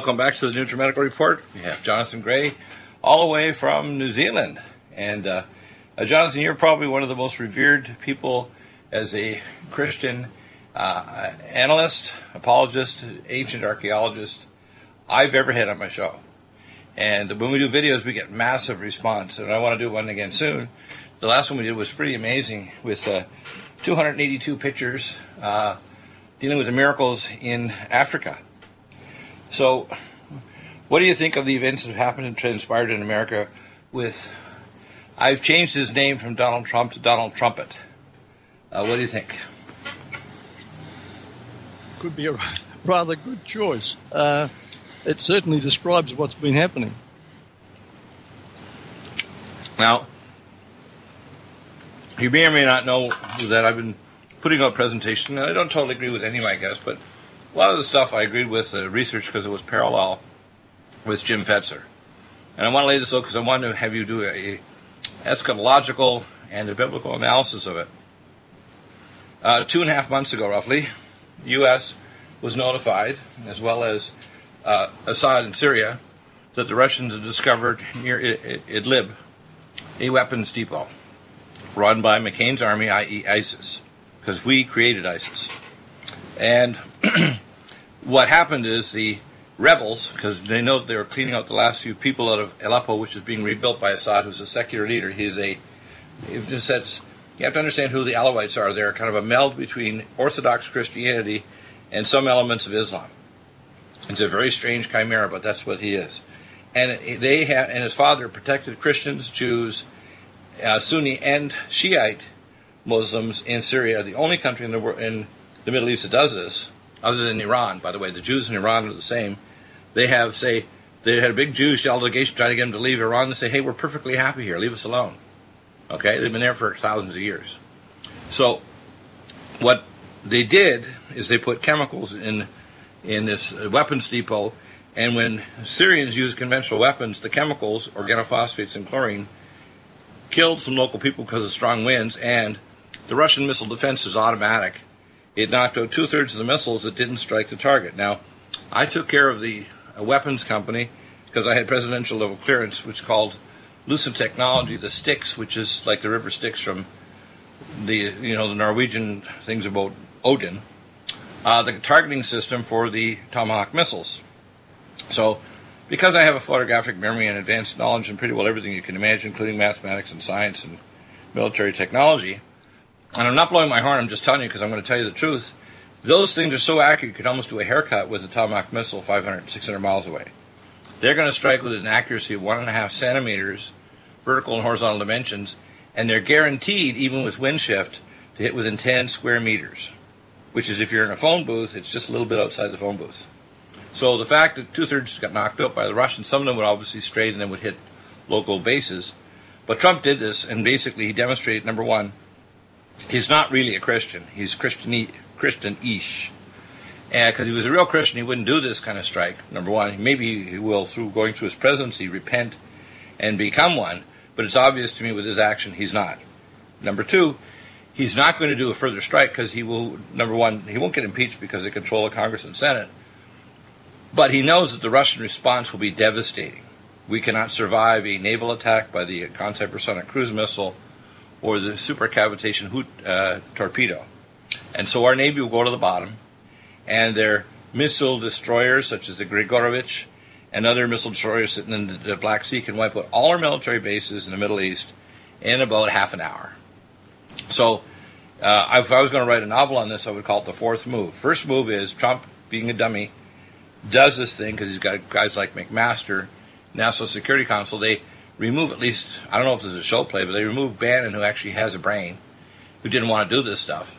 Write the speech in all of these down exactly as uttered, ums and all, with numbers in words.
welcome back to the NutriMedical Report. We have Jonathan Gray, all the way from New Zealand. And uh, uh, Jonathan, you're probably one of the most revered people as a Christian uh, analyst, apologist, ancient archaeologist I've ever had on my show. And when we do videos, we get massive response. And I want to do one again soon. The last one we did was pretty amazing with uh, two hundred eighty-two pictures uh, dealing with the miracles in Africa. So, what do you think of the events that have happened and transpired in America with, I've changed his name from Donald Trump to Donald Trumpet. Uh, what do you think? Could be a rather good choice. Uh, it certainly describes what's been happening. Now, you may or may not know that I've been putting out presentations, and I don't totally agree with any of my guests, but a lot of the stuff I agreed with the research because it was parallel with Jim Fetzer. And I want to lay this out because I want to have you do a, a eschatological and a biblical analysis of it. Uh, two and a half months ago, roughly, the U S was notified, as well as uh, Assad in Syria, that the Russians had discovered near I- I- Idlib a weapons depot run by McCain's army, that is. ISIS, because we created ISIS. And what happened is the rebels, because they know that they were cleaning out the last few people out of Aleppo, which is being rebuilt by Assad, who's a secular leader. He's a, in a sense, you have to understand who the Alawites are. They're kind of a meld between Orthodox Christianity and some elements of Islam. It's a very strange chimera, but that's what he is. And they have, and his father protected Christians, Jews, uh, Sunni, and Shiite Muslims in Syria. The only country in the world, in the Middle East that does this, other than Iran, by the way. The Jews in Iran are the same. They have, say, they had a big Jewish delegation trying to get them to leave Iran. They say, hey, we're perfectly happy here. Leave us alone. Okay? They've been there for thousands of years. So what they did is they put chemicals in in this weapons depot, and when Syrians used conventional weapons, the chemicals, organophosphates and chlorine, killed some local people because of strong winds, and the Russian missile defense is automatic. It knocked out two-thirds of the missiles that didn't strike the target. Now, I took care of the uh, weapons company because I had presidential level clearance, which is called Lucent Technology, the Styx, which is like the river Styx from the, you know, the Norwegian things about Odin, uh, the targeting system for the Tomahawk missiles. So, because I have a photographic memory and advanced knowledge in pretty well everything you can imagine, including mathematics and science and military technology, and I'm not blowing my horn, I'm just telling you because I'm going to tell you the truth, those things are so accurate you could almost do a haircut with a Tomahawk missile five hundred, six hundred miles away. They're going to strike with an accuracy of one and a half centimeters, vertical and horizontal dimensions, and they're guaranteed, even with wind shift, to hit within ten square meters, which is, if you're in a phone booth, it's just a little bit outside the phone booth. So the fact that two-thirds got knocked out by the Russians, some of them would obviously stray and then would hit local bases. But Trump did this, and basically he demonstrated, number one, he's not really a Christian. He's Christian, Christian-ish. And because he was a real Christian, he wouldn't do this kind of strike, number one. Maybe he will, through going through his presidency, repent and become one. But it's obvious to me with his action, he's not. Number two, he's not going to do a further strike because he will, number one, he won't get impeached because they control the Congress and Senate. But he knows that the Russian response will be devastating. We cannot survive a naval attack by the anti-hypersonic cruise missile or the supercavitation Hoot uh, torpedo. And so our Navy will go to the bottom, and their missile destroyers, such as the Grigorovich and other missile destroyers sitting in the Black Sea, can wipe out all our military bases in the Middle East in about half an hour. So uh, if I was going to write a novel on this, I would call it The Fourth Move. First move is Trump, being a dummy, does this thing because he's got guys like McMaster, National Security Council. They remove at least, I don't know if this is a show play, but they remove Bannon, who actually has a brain, who didn't want to do this stuff,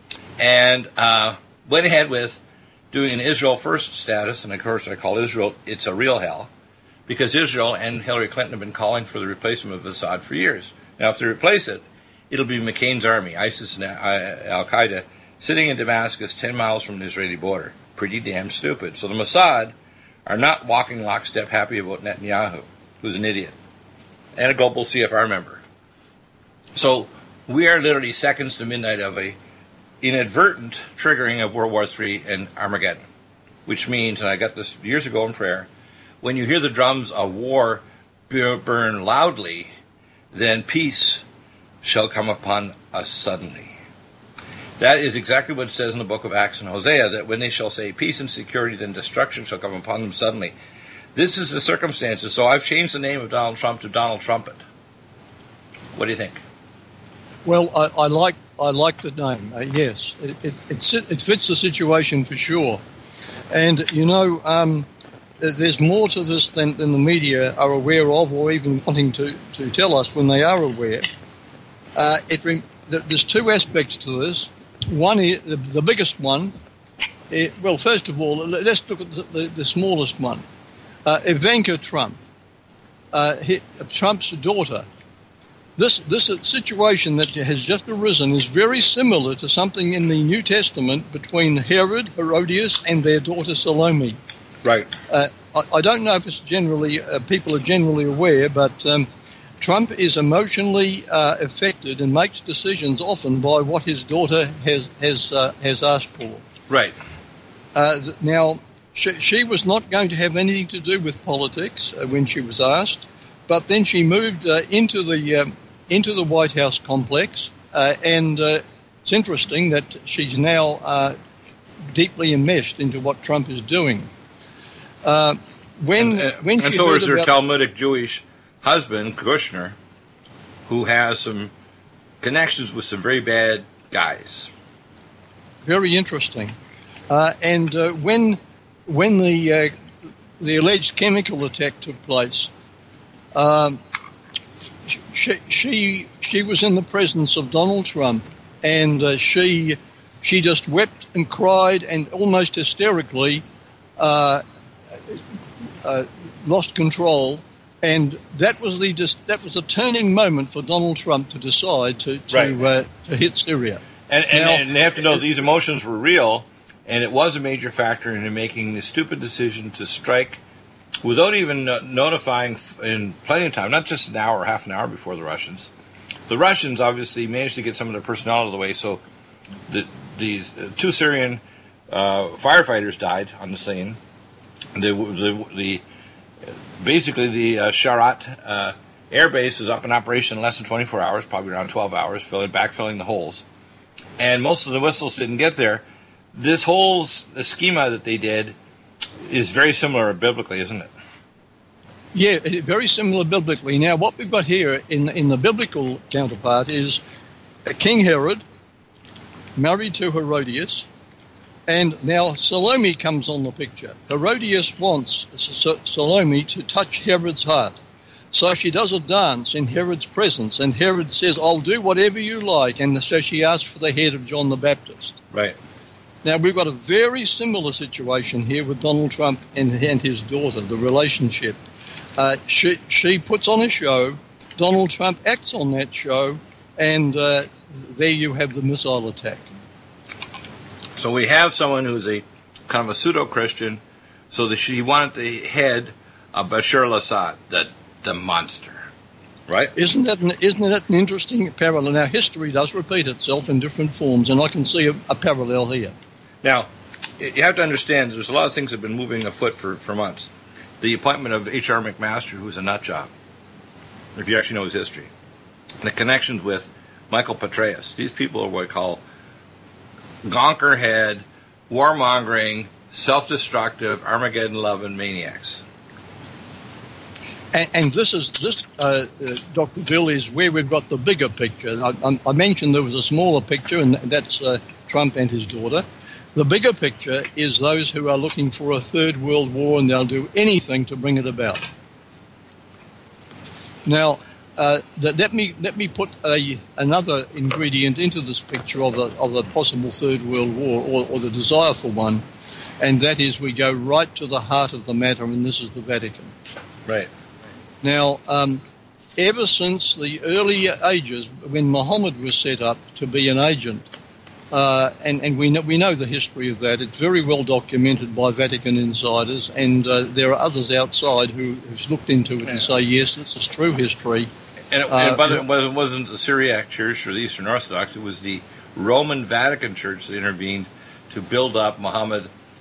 and uh, went ahead with doing an Israel first status. And of course I call Israel, it's a real hell, because Israel and Hillary Clinton have been calling for the replacement of Assad for years. Now if they replace it, it'll be McCain's army, ISIS and Al-Qaeda, sitting in Damascus ten miles from the Israeli border. Pretty damn stupid. So the Mossad are not walking lockstep happy about Netanyahu, who's an idiot, and a global C F R member. So we are literally seconds to midnight of a inadvertent triggering of World War Three and Armageddon. which means, and I got this years ago in prayer, when you hear the drums of war burn loudly, then peace shall come upon us suddenly. That is exactly what it says in the book of Acts and Hosea, that when they shall say peace and security, then destruction shall come upon them suddenly. This is the circumstances. So I've changed the name of Donald Trump to Donald Trumpet. What do you think? Well, I, I like I like the name. Uh, yes, it it, it it fits the situation for sure. And you know, um, there's more to this than, than the media are aware of, or even wanting to, to tell us when they are aware. Uh, it there's two aspects to this. One is the, the biggest one. It, well, first of all, let's look at the, the, the smallest one. Uh, Ivanka Trump, uh, he, Trump's daughter. This this situation that has just arisen is very similar to something in the New Testament between Herod, Herodias, and their daughter Salome. Right. Uh, I, I don't know if it's generally uh, people are generally aware, but um, Trump is emotionally uh, affected and makes decisions often by what his daughter has has uh, has asked for. Right. Uh, now, she, she was not going to have anything to do with politics uh, when she was asked, but then she moved uh, into the uh, into the White House complex, uh, and uh, it's interesting that she's now uh, deeply enmeshed into what Trump is doing. Uh, when and, uh, when and she so heard is her about, Talmudic Jewish husband, Kushner, who has some connections with some very bad guys. Very interesting. Uh, and uh, when when the uh, the alleged chemical attack took place, um, she she she was in the presence of Donald Trump, and uh, she she just wept and cried and almost hysterically uh, uh, lost control. And that was the that was a turning moment for Donald Trump to decide to to, right. uh, to hit Syria. And, and, now, and they have to know these emotions were real, and it was a major factor in making the stupid decision to strike without even notifying in plenty of time, not just an hour or half an hour before the Russians. The Russians obviously managed to get some of their personnel out of the way, so the, the two Syrian uh, firefighters died on the scene. The, the, the basically the uh, Sharat uh, air base is up in operation in less than twenty-four hours, probably around twelve hours, filling backfilling the holes. And most of the whistles didn't get there. This whole schema that they did is very similar biblically, isn't it? Yeah, very similar biblically. Now, what we've got here in in the biblical counterpart is King Herod married to Herodias, and now Salome comes on the picture. Herodias wants Salome to touch Herod's heart. So she does a dance in Herod's presence, and Herod says, I'll do whatever you like. And so she asks for the head of John the Baptist. Right. Now, we've got a very similar situation here with Donald Trump and, and his daughter, the relationship. Uh, she, she puts on a show, Donald Trump acts on that show, and uh, there you have the missile attack. So we have someone who's a kind of a pseudo-Christian, so that she wanted the head of Bashar al-Assad, that the monster, right? Isn't that an, isn't that an interesting parallel? Now, history does repeat itself in different forms, and I can see a, a parallel here. Now, you have to understand there's a lot of things that have been moving afoot for, for months. The appointment of H R McMaster, who's a nut job, if you actually know his history, and the connections with Michael Petraeus. These people are what I call gonkerhead, warmongering, self-destructive, Armageddon-loving maniacs. And, and this is this, uh, uh, Doctor Bill, is where we've got the bigger picture. I, I, I mentioned there was a smaller picture, and that's uh, Trump and his daughter. The bigger picture is those who are looking for a third world war, and they'll do anything to bring it about. Now, uh, that, let me let me put a another ingredient into this picture of a of a possible third world war, or, or the desire for one, and that is we go right to the heart of the matter, and this is the Vatican. Right. Now, um, ever since the early ages, when Muhammad was set up to be an agent, uh, and, and we know, we know the history of that. It's very well documented by Vatican insiders, and uh, there are others outside who, who's looked into it yeah. and say, yes, this is true history. And it, uh, but it wasn't the Syriac Church or the Eastern Orthodox. It was the Roman Vatican Church that intervened to build up Muhammad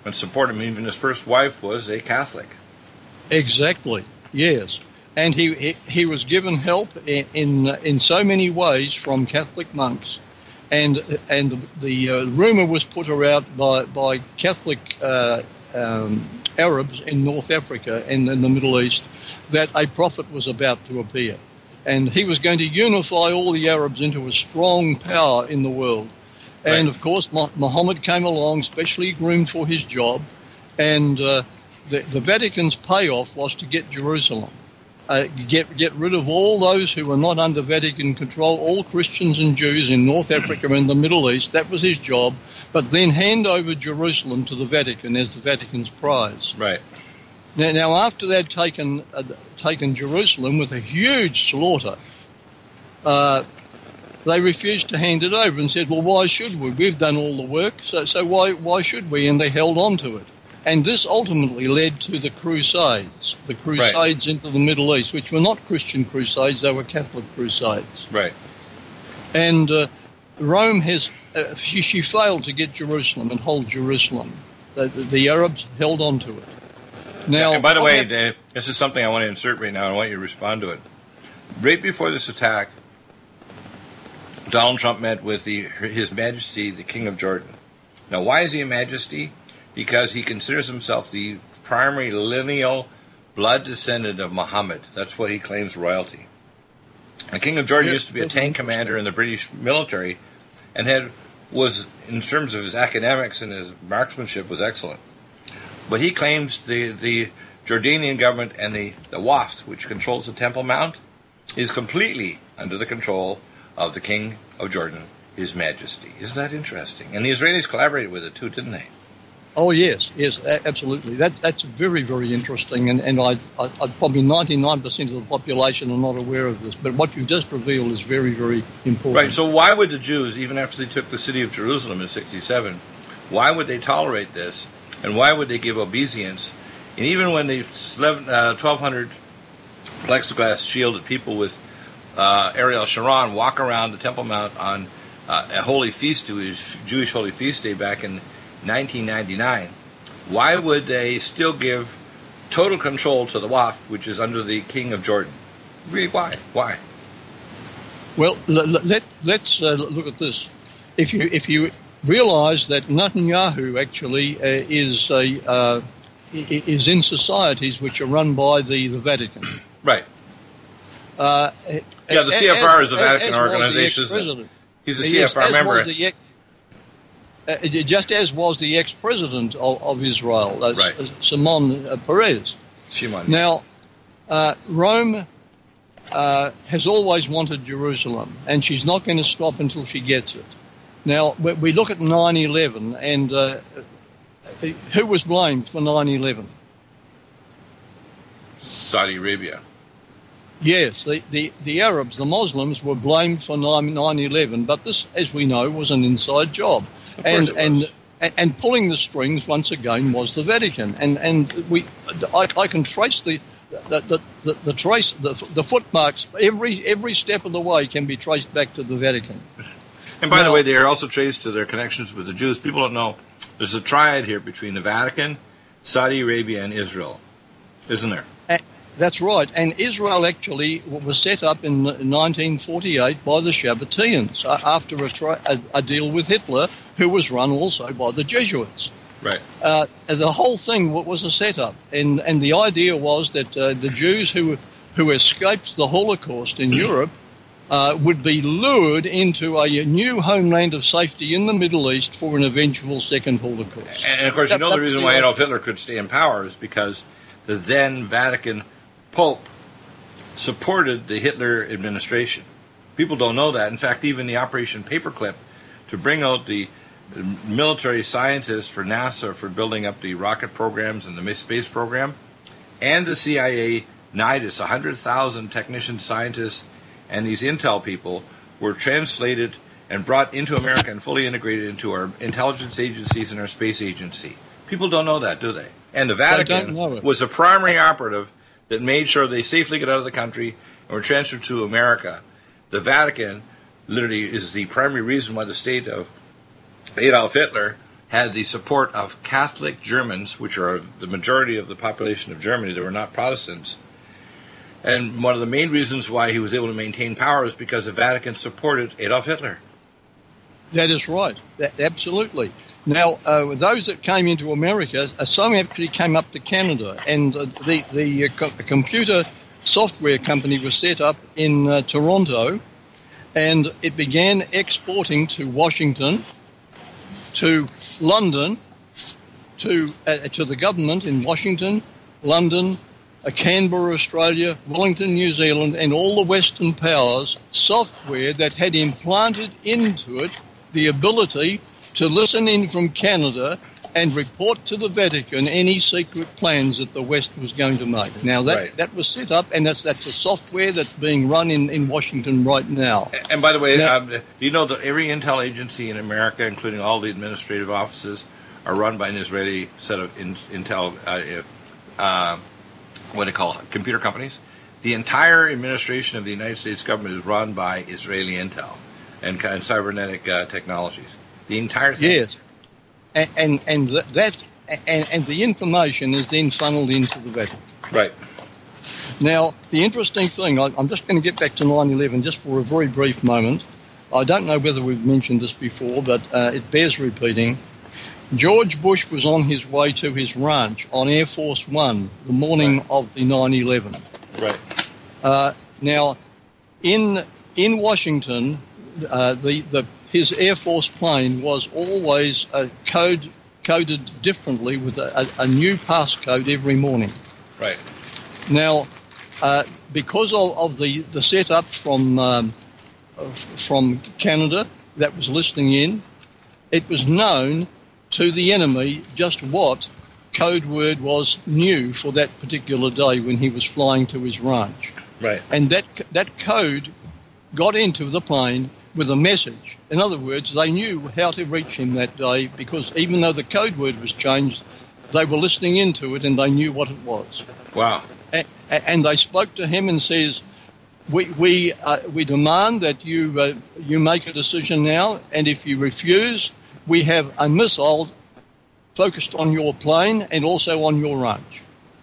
and support him. Even his first wife was a Catholic. Exactly, yes. And he, he, he was given help in, in, in so many ways from Catholic monks. And and the uh, rumor was put out by, by Catholic uh, um, Arabs in North Africa and in the Middle East that a prophet was about to appear. And he was going to unify all the Arabs into a strong power in the world. Right. And, of course, Muhammad came along, specially groomed for his job, and uh, the, the Vatican's payoff was to get Jerusalem. Uh, get get rid of all those who were not under Vatican control, all Christians and Jews in North Africa and the Middle East. That was his job. But then hand over Jerusalem to the Vatican as the Vatican's prize. Right. Now, now after they'd taken uh, taken Jerusalem with a huge slaughter, uh, they refused to hand it over and said, well, why should we? We've done all the work, so so why why should we? And they held on to it. And this ultimately led to the Crusades, the Crusades right. into the Middle East, which were not Christian Crusades, they were Catholic Crusades. Right. And uh, Rome has, uh, she, she failed to get Jerusalem and hold Jerusalem. The, the, the Arabs held on to it. Now, and by the way, Dave, this is something I want to insert right now, and I want you to respond to it. Right before this attack, Donald Trump met with the, His Majesty, the King of Jordan. Now, why is he a majesty? Because he considers himself the primary lineal blood descendant of Muhammad. That's what he claims royalty. The King of Jordan used to be a tank commander in the British military, and had was, in terms of his academics and his marksmanship, was excellent. But he claims the, the Jordanian government and the, the Waqf, which controls the Temple Mount, is completely under the control of the King of Jordan, His Majesty. Isn't that interesting? And the Israelis collaborated with it too, didn't they? Oh, yes, yes, absolutely. That That's very, very interesting, and, and I, I, I probably ninety-nine percent of the population are not aware of this, but what you've just revealed is very, very important. Right, so why would the Jews, even after they took the city of Jerusalem in sixty-seven, why would they tolerate this, and why would they give obeisance? And even when the uh, twelve hundred plexiglass shielded people with uh, Ariel Sharon walk around the Temple Mount on uh, a holy feast, Jewish, Jewish holy feast day back in nineteen ninety-nine, why would they still give total control to the Waqf, which is under the King of Jordan? Really, why? Why? Well, let, let, let's uh, look at this. If you if you realize that Netanyahu actually uh, is a uh, is in societies which are run by the, the Vatican. Right. Uh, yeah, the C F R as, is a Vatican as organization. He's a he C F R is, member. The, uh, just as was the ex-president of, of Israel, uh, right. Shimon Peres. Shimon. Now, uh, Rome uh, has always wanted Jerusalem, and she's not going to stop until she gets it. Now, we look at nine eleven, and uh, who was blamed for nine eleven? Saudi Arabia. Yes, the, the, the Arabs, the Muslims, were blamed for nine eleven, but this, as we know, was an inside job. And, and and pulling the strings, once again, was the Vatican. And and we, I, I can trace the the, the, the, the trace the, the footmarks, every every step of the way can be traced back to the Vatican. And by now, the way, they are also traced to their connections with the Jews. People don't know there's a triad here between the Vatican, Saudi Arabia, and Israel, isn't there? Uh, that's right. And Israel actually was set up in nineteen forty-eight by the Shabbatiyans uh, after a, tri- a, a deal with Hitler, who was run also by the Jesuits. Right. Uh, the whole thing was a setup, and and the idea was that uh, the Jews who who escaped the Holocaust in Europe uh, would be lured into a new homeland of safety in the Middle East for an eventual second Holocaust. And, and of course, that, you know the reason why Adolf Hitler could stay in power is because the then Vatican Pope supported the Hitler administration. People don't know that. In fact, even the Operation Paperclip to bring out the military scientists for NASA for building up the rocket programs and the space program, and the C I A NIDIS, one hundred thousand technicians, scientists, and these intel people were translated and brought into America and fully integrated into our intelligence agencies and our space agency. People don't know that, do they? And the Vatican was the primary operative that made sure they safely get out of the country and were transferred to America. The Vatican literally is the primary reason why the state of Adolf Hitler had the support of Catholic Germans, which are the majority of the population of Germany. They were not Protestants. And one of the main reasons why he was able to maintain power is because the Vatican supported Adolf Hitler. That is right. That, absolutely. Now, uh, those that came into America, uh, some actually came up to Canada, and uh, the, the uh, co- computer software company was set up in uh, Toronto, and it began exporting to Washington, to London, to uh, to the government in Washington, London, uh, Canberra, Australia, Wellington, New Zealand, and all the Western powers, software that had implanted into it the ability to listen in from Canada and report to the Vatican any secret plans that the West was going to make. Now, that, right. that was set up, and that's, that's a software that's being run in, in Washington right now. And by the way, now, um, do you know that every intel agency in America, including all the administrative offices, are run by an Israeli set of in, intel, uh, uh, what do you call it, computer companies? The entire administration of the United States government is run by Israeli intel and, and cybernetic uh, technologies. The entire thing. Yes. And and, and that and, and the information is then funneled into the Vatican. Right. Now, the interesting thing, I, I'm just going to get back to nine eleven just for a very brief moment. I don't know whether we've mentioned this before, but uh, it bears repeating. George Bush was on his way to his ranch on Air Force One the morning right. of the nine eleven. Right. Uh, now, in in Washington, uh, the the his Air Force plane was always uh, code, coded differently with a, a, a new passcode every morning. Right. Now, uh, because of, of the, the setup from um, from Canada that was listening in, it was known to the enemy just what code word was new for that particular day when he was flying to his ranch. Right. And that that code got into the plane with a message. In other words, they knew how to reach him that day because even though the code word was changed, they were listening into it and they knew what it was. Wow. And, and they spoke to him and says, we we uh, we demand that you uh, you make a decision now, and if you refuse, we have a missile focused on your plane and also on your ranch.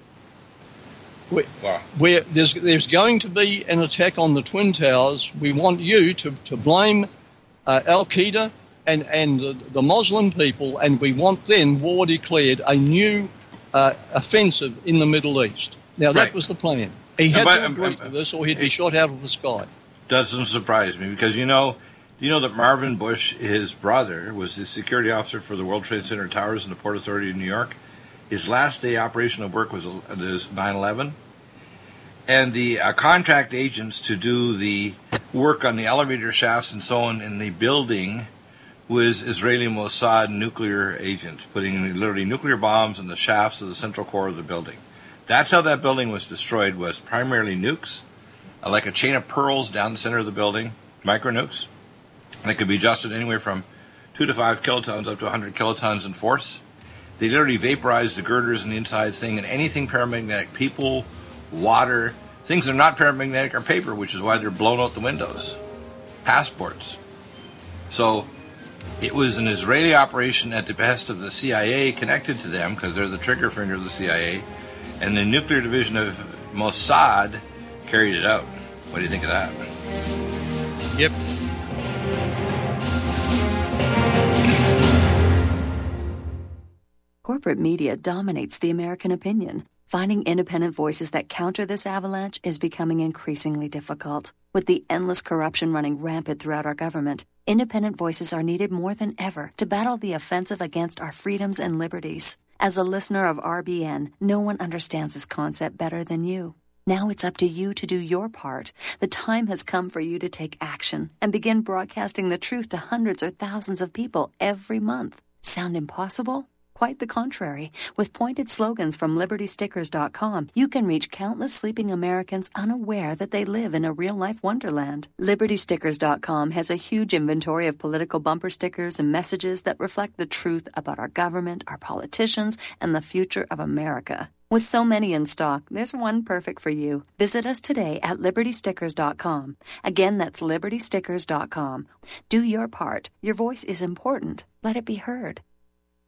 Where, wow. where there's there's going to be an attack on the Twin Towers. We want you to, to blame uh, Al-Qaeda and, and the, the Muslim people, and we want then war declared, a new uh, offensive in the Middle East. Now, that right. was the plan. He had but, to agree um, to this or he'd be shot out of the sky. Doesn't surprise me because, you know, you know that Marvin Bush, his brother, was the security officer for the World Trade Center Towers and the Port Authority of New York. His last day operation of work was nine eleven. And the uh, contract agents to do the work on the elevator shafts and so on in the building was Israeli Mossad nuclear agents, putting literally nuclear bombs in the shafts of the central core of the building. That's how that building was destroyed, was primarily nukes, uh, like a chain of pearls down the center of the building, micro nukes. They could be adjusted anywhere from two to five kilotons up to one hundred kilotons in force. They literally vaporized the girders and the inside thing, and anything paramagnetic, people, water, things that are not paramagnetic are paper, which is why they're blown out the windows. Passports. So it was an Israeli operation at the behest of the C I A connected to them, because they're the trigger finger of the C I A, and the nuclear division of Mossad carried it out. What do you think of that? Yep. Corporate media dominates the American opinion. Finding independent voices that counter this avalanche is becoming increasingly difficult. With the endless corruption running rampant throughout our government, independent voices are needed more than ever to battle the offensive against our freedoms and liberties. As a listener of R B N, no one understands this concept better than you. Now it's up to you to do your part. The time has come for you to take action and begin broadcasting the truth to hundreds or thousands of people every month. Sound impossible? Quite the contrary. With pointed slogans from Liberty Stickers dot com, you can reach countless sleeping Americans unaware that they live in a real-life wonderland. Liberty Stickers dot com has a huge inventory of political bumper stickers and messages that reflect the truth about our government, our politicians, and the future of America. With so many in stock, there's one perfect for you. Visit us today at Liberty Stickers dot com. Again, that's Liberty Stickers dot com. Do your part. Your voice is important. Let it be heard.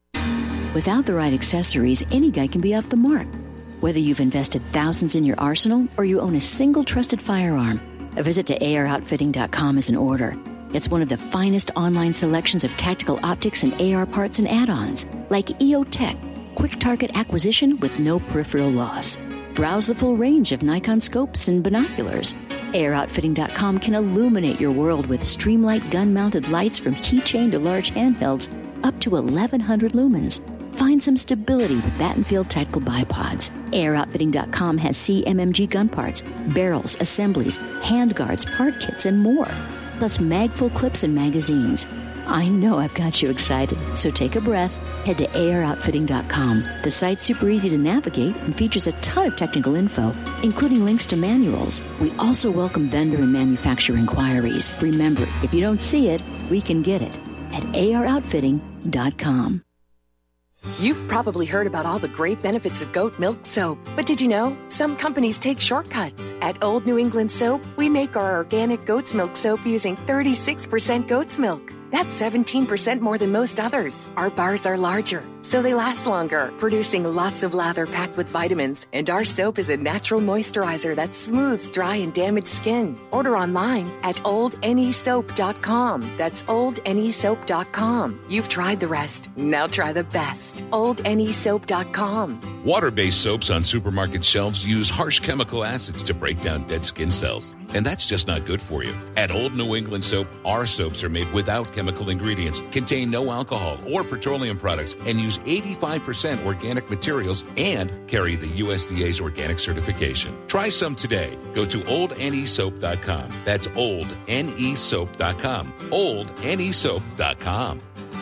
Without the right accessories, any guy can be off the mark. Whether you've invested thousands in your arsenal or you own a single trusted firearm, a visit to A R outfitting dot com is in order. It's one of the finest online selections of tactical optics and A R parts and add-ons, like E O Tech, quick target acquisition with no peripheral loss. Browse the full range of Nikon scopes and binoculars. A R outfitting dot com can illuminate your world with Streamlight gun-mounted lights from keychain to large handhelds up to eleven hundred lumens. Find some stability with Battenfield Tactical Bipods. A R outfitting dot com has C M M G gun parts, barrels, assemblies, handguards, part kits, and more. Plus mag-full clips and magazines. I know I've got you excited, so take a breath. Head to A R outfitting dot com. The site's super easy to navigate and features a ton of technical info, including links to manuals. We also welcome vendor and manufacturer inquiries. Remember, if you don't see it, we can get it at A R outfitting dot com. You've probably heard about all the great benefits of goat milk soap, but did you know some companies take shortcuts? At Old New England Soap, we make our organic goat's milk soap using thirty-six percent goat's milk. That's seventeen percent more than most others. Our bars are larger, so they last longer, producing lots of lather packed with vitamins. And our soap is a natural moisturizer that smooths dry and damaged skin. Order online at old n e soap dot com. That's old n e soap dot com. You've tried the rest. Now try the best. old n e soap dot com. Water-based soaps on supermarket shelves use harsh chemical acids to break down dead skin cells. And that's just not good for you. At Old New England Soap, our soaps are made without chemical ingredients, contain no alcohol or petroleum products, and use eighty-five percent organic materials and carry the U S D A's organic certification. Try some today. Go to old n e soap dot com. That's old n e soap dot com. old n e soap dot com.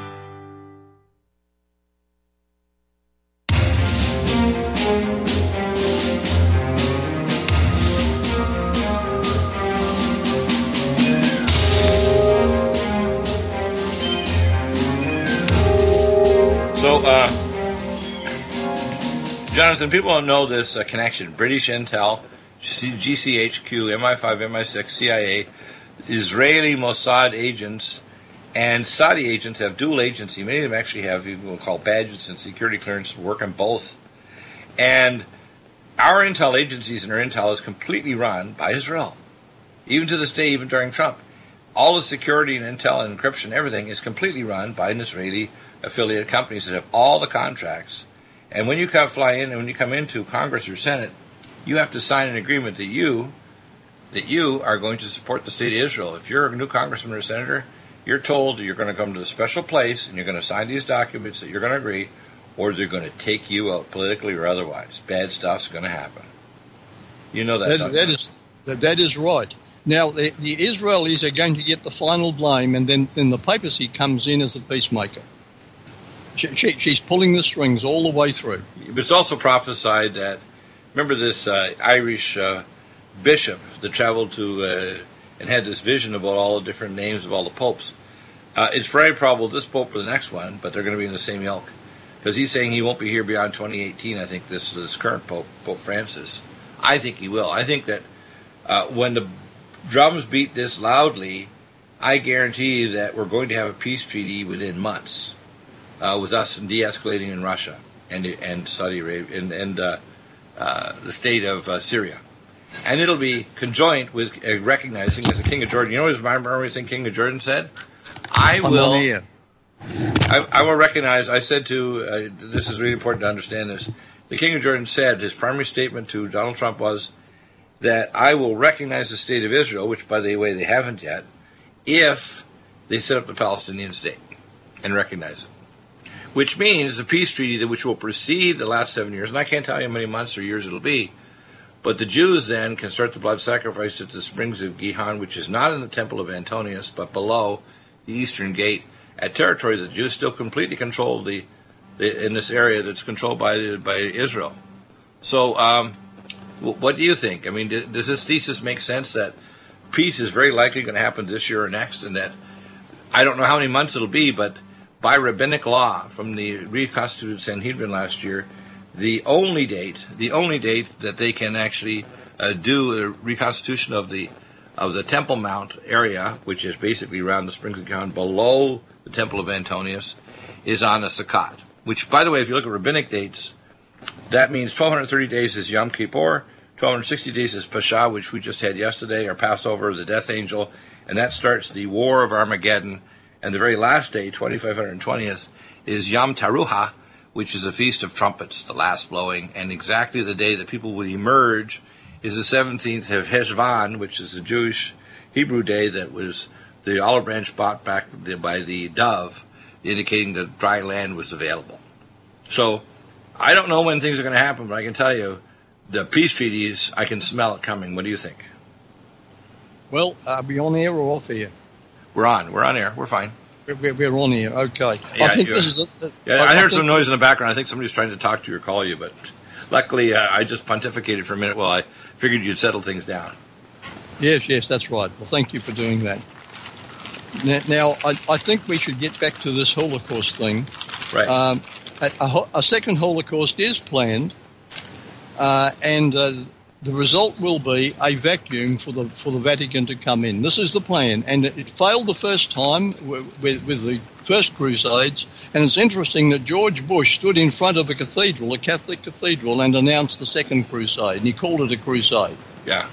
So, uh, Jonathan, people don't know this uh, connection. British Intel, G C H Q, M I five, M I six, C I A, Israeli Mossad agents, and Saudi agents have dual agency. Many of them actually have even what we call badges and security clearance to work on both. And our intel agencies and our intel is completely run by Israel. Even to this day, even during Trump. All the security and intel and encryption, everything is completely run by an Israeli affiliated companies that have all the contracts. And when you come fly in and when you come into Congress or Senate, you have to sign an agreement that you that you are going to support the state of Israel. If you're a new congressman or senator, you're told that you're going to come to a special place and you're going to sign these documents that you're going to agree, or they're going to take you out politically or otherwise. Bad stuff's going to happen. You know that. That, that is that, that is right. Now, the, the Israelis are going to get the final blame, and then, then the papacy comes in as the peacemaker. She, she, she's pulling the strings all the way through. But it's also prophesied that, remember this uh, Irish uh, bishop that traveled to uh, and had this vision about all the different names of all the popes. Uh, it's very probable this pope or the next one, but they're going to be in the same ilk. Because he's saying he won't be here beyond twenty eighteen, I think, this, this current pope, Pope Francis. I think he will. I think that uh, when the drums beat this loudly, I guarantee that we're going to have a peace treaty within months. Uh, with us de-escalating in Russia and and Saudi Arabia and, and uh, uh, the state of uh, Syria. And it'll be conjoined with uh, recognizing as the King of Jordan. You know what his memory thing King of Jordan said? I will I, I will recognize, I said to, uh, this is really important to understand this, the King of Jordan said, his primary statement to Donald Trump was that I will recognize the state of Israel, which by the way they haven't yet, if they set up the Palestinian state and recognize it. Which means the peace treaty that which will precede the last seven years, and I can't tell you how many months or years it'll be, but the Jews then can start the blood sacrifice at the springs of Gihon, which is not in the temple of Antonius, but below the eastern gate, at territory that the Jews still completely control the, the in this area that's controlled by by Israel. So, um, what do you think? I mean, does this thesis make sense that peace is very likely going to happen this year or next, and that I don't know how many months it'll be, but by rabbinic law from the reconstituted Sanhedrin last year, the only date, the only date that they can actually uh, do a reconstitution of the of the Temple Mount area, which is basically around the springs of Gihon below the Temple of Antonius, is on a Sukkot. which, by the way, if you look at rabbinic dates, that means twelve thirty days is Yom Kippur, twelve sixty days is Pesach, which we just had yesterday, or Passover, the Death Angel, and that starts the War of Armageddon. And the very last day, twenty-five twenty, is Yom Teruah, which is a Feast of Trumpets, the last blowing, and exactly the day that people would emerge is the seventeenth of Heshvan, which is a Jewish Hebrew day that was the olive branch bought back by the dove, indicating that dry land was available. So I don't know when things are going to happen, but I can tell you the peace treaties, I can smell it coming. What do you think? Well, are we on air or off air? We're on. We're on air. We're fine. We're, we're on air. Okay. Yeah, I think this is. A, a, yeah, I, I heard I some noise in the background. I think somebody's trying to talk to you or call you, but luckily uh, I just pontificated for a minute while I figured you'd settle things down. Yes, yes, that's right. Well, thank you for doing that. Now, now I, I think we should get back to this Holocaust thing. Right. Um, a, a, a second Holocaust is planned, uh, and uh, the result will be a vacuum for the for the Vatican to come in. This is the plan, and it, it failed the first time with, with, with the first Crusades. And it's interesting that George Bush stood in front of a cathedral, a Catholic cathedral, and announced the Second Crusade, and he called it a crusade. Yeah.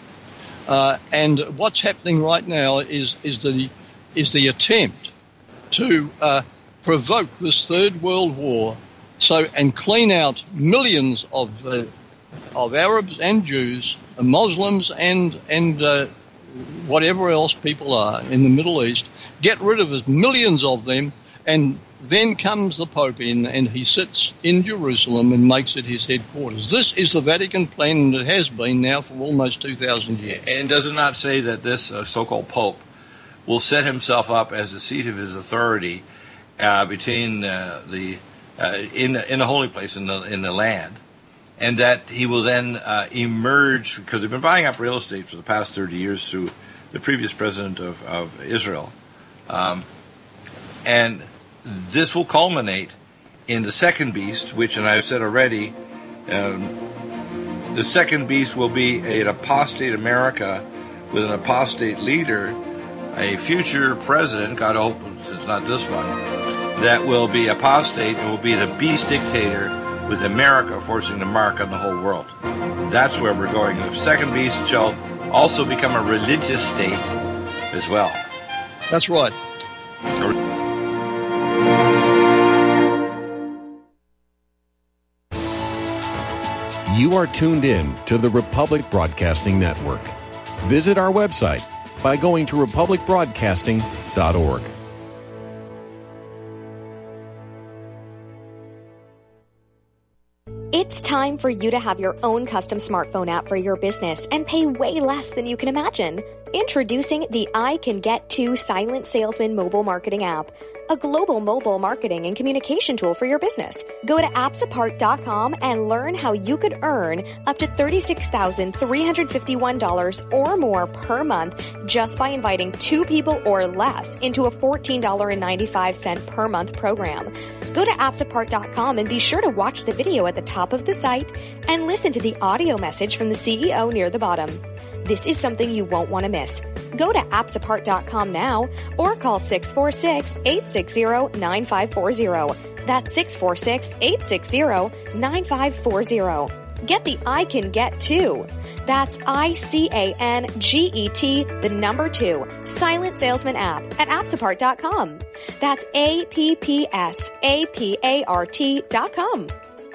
Uh, and what's happening right now is is the is the attempt to uh, provoke this Third World War, so and clean out millions of uh, of Arabs and Jews, and Muslims and and uh, whatever else people are in the Middle East. Get rid of us, millions of them, and then comes the Pope in, and he sits in Jerusalem and makes it his headquarters. This is the Vatican plan, and it has been now for almost two thousand years. And does it not say that this uh, so-called Pope will set himself up as the seat of his authority uh, between uh, the uh, in in the holy place in the in the land, and that he will then uh, emerge, because they've been buying up real estate for the past thirty years through the previous president of of Israel, um, and this will culminate in the second beast, which, and I've said already, um, the second beast will be an apostate America with an apostate leader, a future president, God hope it's not this one, that will be apostate and will be the beast dictator, with America forcing the mark on the whole world. That's where we're going. The second beast shall also become a religious state as well. That's right. You are tuned in to the Republic Broadcasting Network. Visit our website by going to republic broadcasting dot org. It's time for you to have your own custom smartphone app for your business and pay way less than you can imagine. Introducing the I Can Get To Silent Salesman mobile marketing app, a global mobile marketing and communication tool for your business. Go to apps apart dot com and learn how you could earn up to thirty-six thousand three hundred fifty-one dollars or more per month just by inviting two people or less into a fourteen dollars and ninety-five cents per month program. Go to apps apart dot com and be sure to watch the video at the top of the site and listen to the audio message from the C E O near the bottom. This is something you won't want to miss. Go to apps apart dot com now or call six four six, eight six zero, nine five four zero. That's six four six, eight six zero, nine five four zero. Get the I Can Get To. That's I C A N G E T, the number two, Silent Salesman app at apps apart dot com. That's A P P S A P A R T dot com.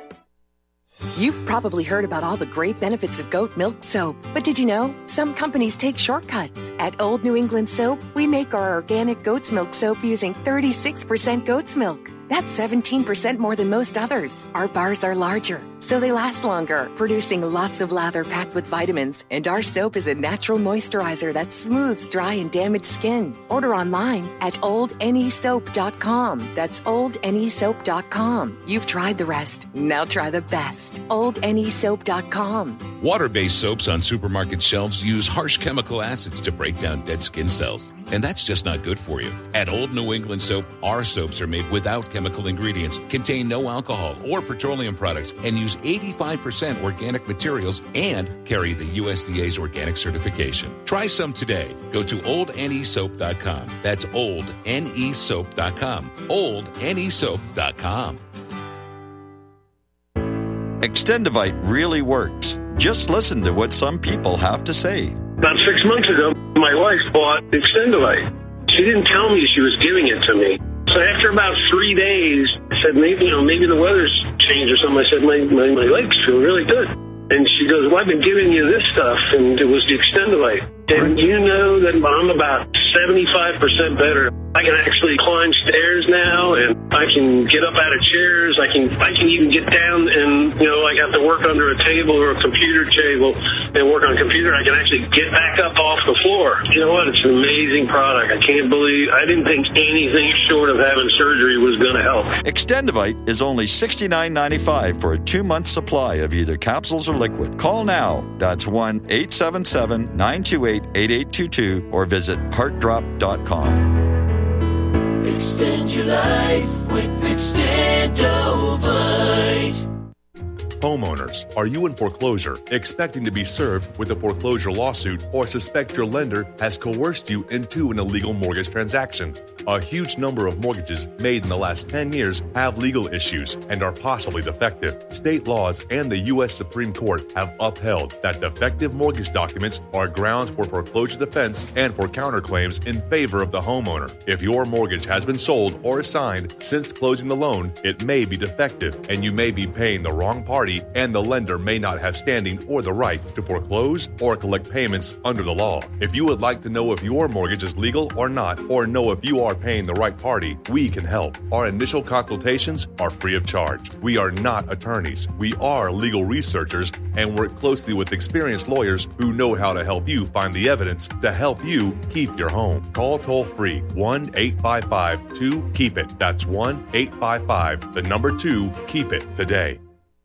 You've probably heard about all the great benefits of goat milk soap, but did you know some companies take shortcuts? At Old New England Soap, we make our organic goat's milk soap using thirty-six percent goat's milk. That's seventeen percent more than most others. Our bars are larger, so they last longer, producing lots of lather packed with vitamins. And our soap is a natural moisturizer that smooths dry and damaged skin. Order online at old n e soap dot com. That's old n e soap dot com. You've tried the rest. Now try the best. old n e soap dot com. Water-based soaps on supermarket shelves use harsh chemical acids to break down dead skin cells. And that's just not good for you. At Old New England Soap, our soaps are made without chemical ingredients, contain no alcohol or petroleum products, and use eighty-five percent organic materials and carry the U S D A's organic certification. Try some today. Go to old n e soap dot com. That's old n e soap dot com. old n e soap dot com. Extendivite really works. Just listen to what some people have to say. About six months ago, my wife bought Extendivite. She didn't tell me she was giving it to me. So after about three days, I said, maybe, you know, maybe the weather's changed or something. I said, my, my, my legs feel really good. And she goes, well, I've been giving you this stuff, and it was the Extendivite. And you know that I'm about seventy-five percent better. I can actually climb stairs now, and I can get up out of chairs. I can I can even get down and, you know, I have to work under a table or a computer table and work on a computer. I can actually get back up off the floor. You know what? It's an amazing product. I can't believe, I didn't think anything short of having surgery was going to help. Extendivite is only sixty-nine ninety-five for a two-month supply of either capsules or liquid. Call now. That's one eight seven seven, nine two eight, eight eight two two or visit heart drop dot com. Extend your life with Extendovite. Homeowners, are you in foreclosure, expecting to be served with a foreclosure lawsuit, or suspect your lender has coerced you into an illegal mortgage transaction? A huge number of mortgages made in the last ten years have legal issues and are possibly defective. State laws and the U S Supreme Court have upheld that defective mortgage documents are grounds for foreclosure defense and for counterclaims in favor of the homeowner. If your mortgage has been sold or assigned since closing the loan, it may be defective and you may be paying the wrong party, and the lender may not have standing or the right to foreclose or collect payments under the law. If you would like to know if your mortgage is legal or not, or know if you are paying the right party, we can help. Our initial consultations are free of charge. We are not attorneys. We are legal researchers and work closely with experienced lawyers who know how to help you find the evidence to help you keep your home. Call toll free one eight five five two keep it. That's one eight five five, the number two, keep it today.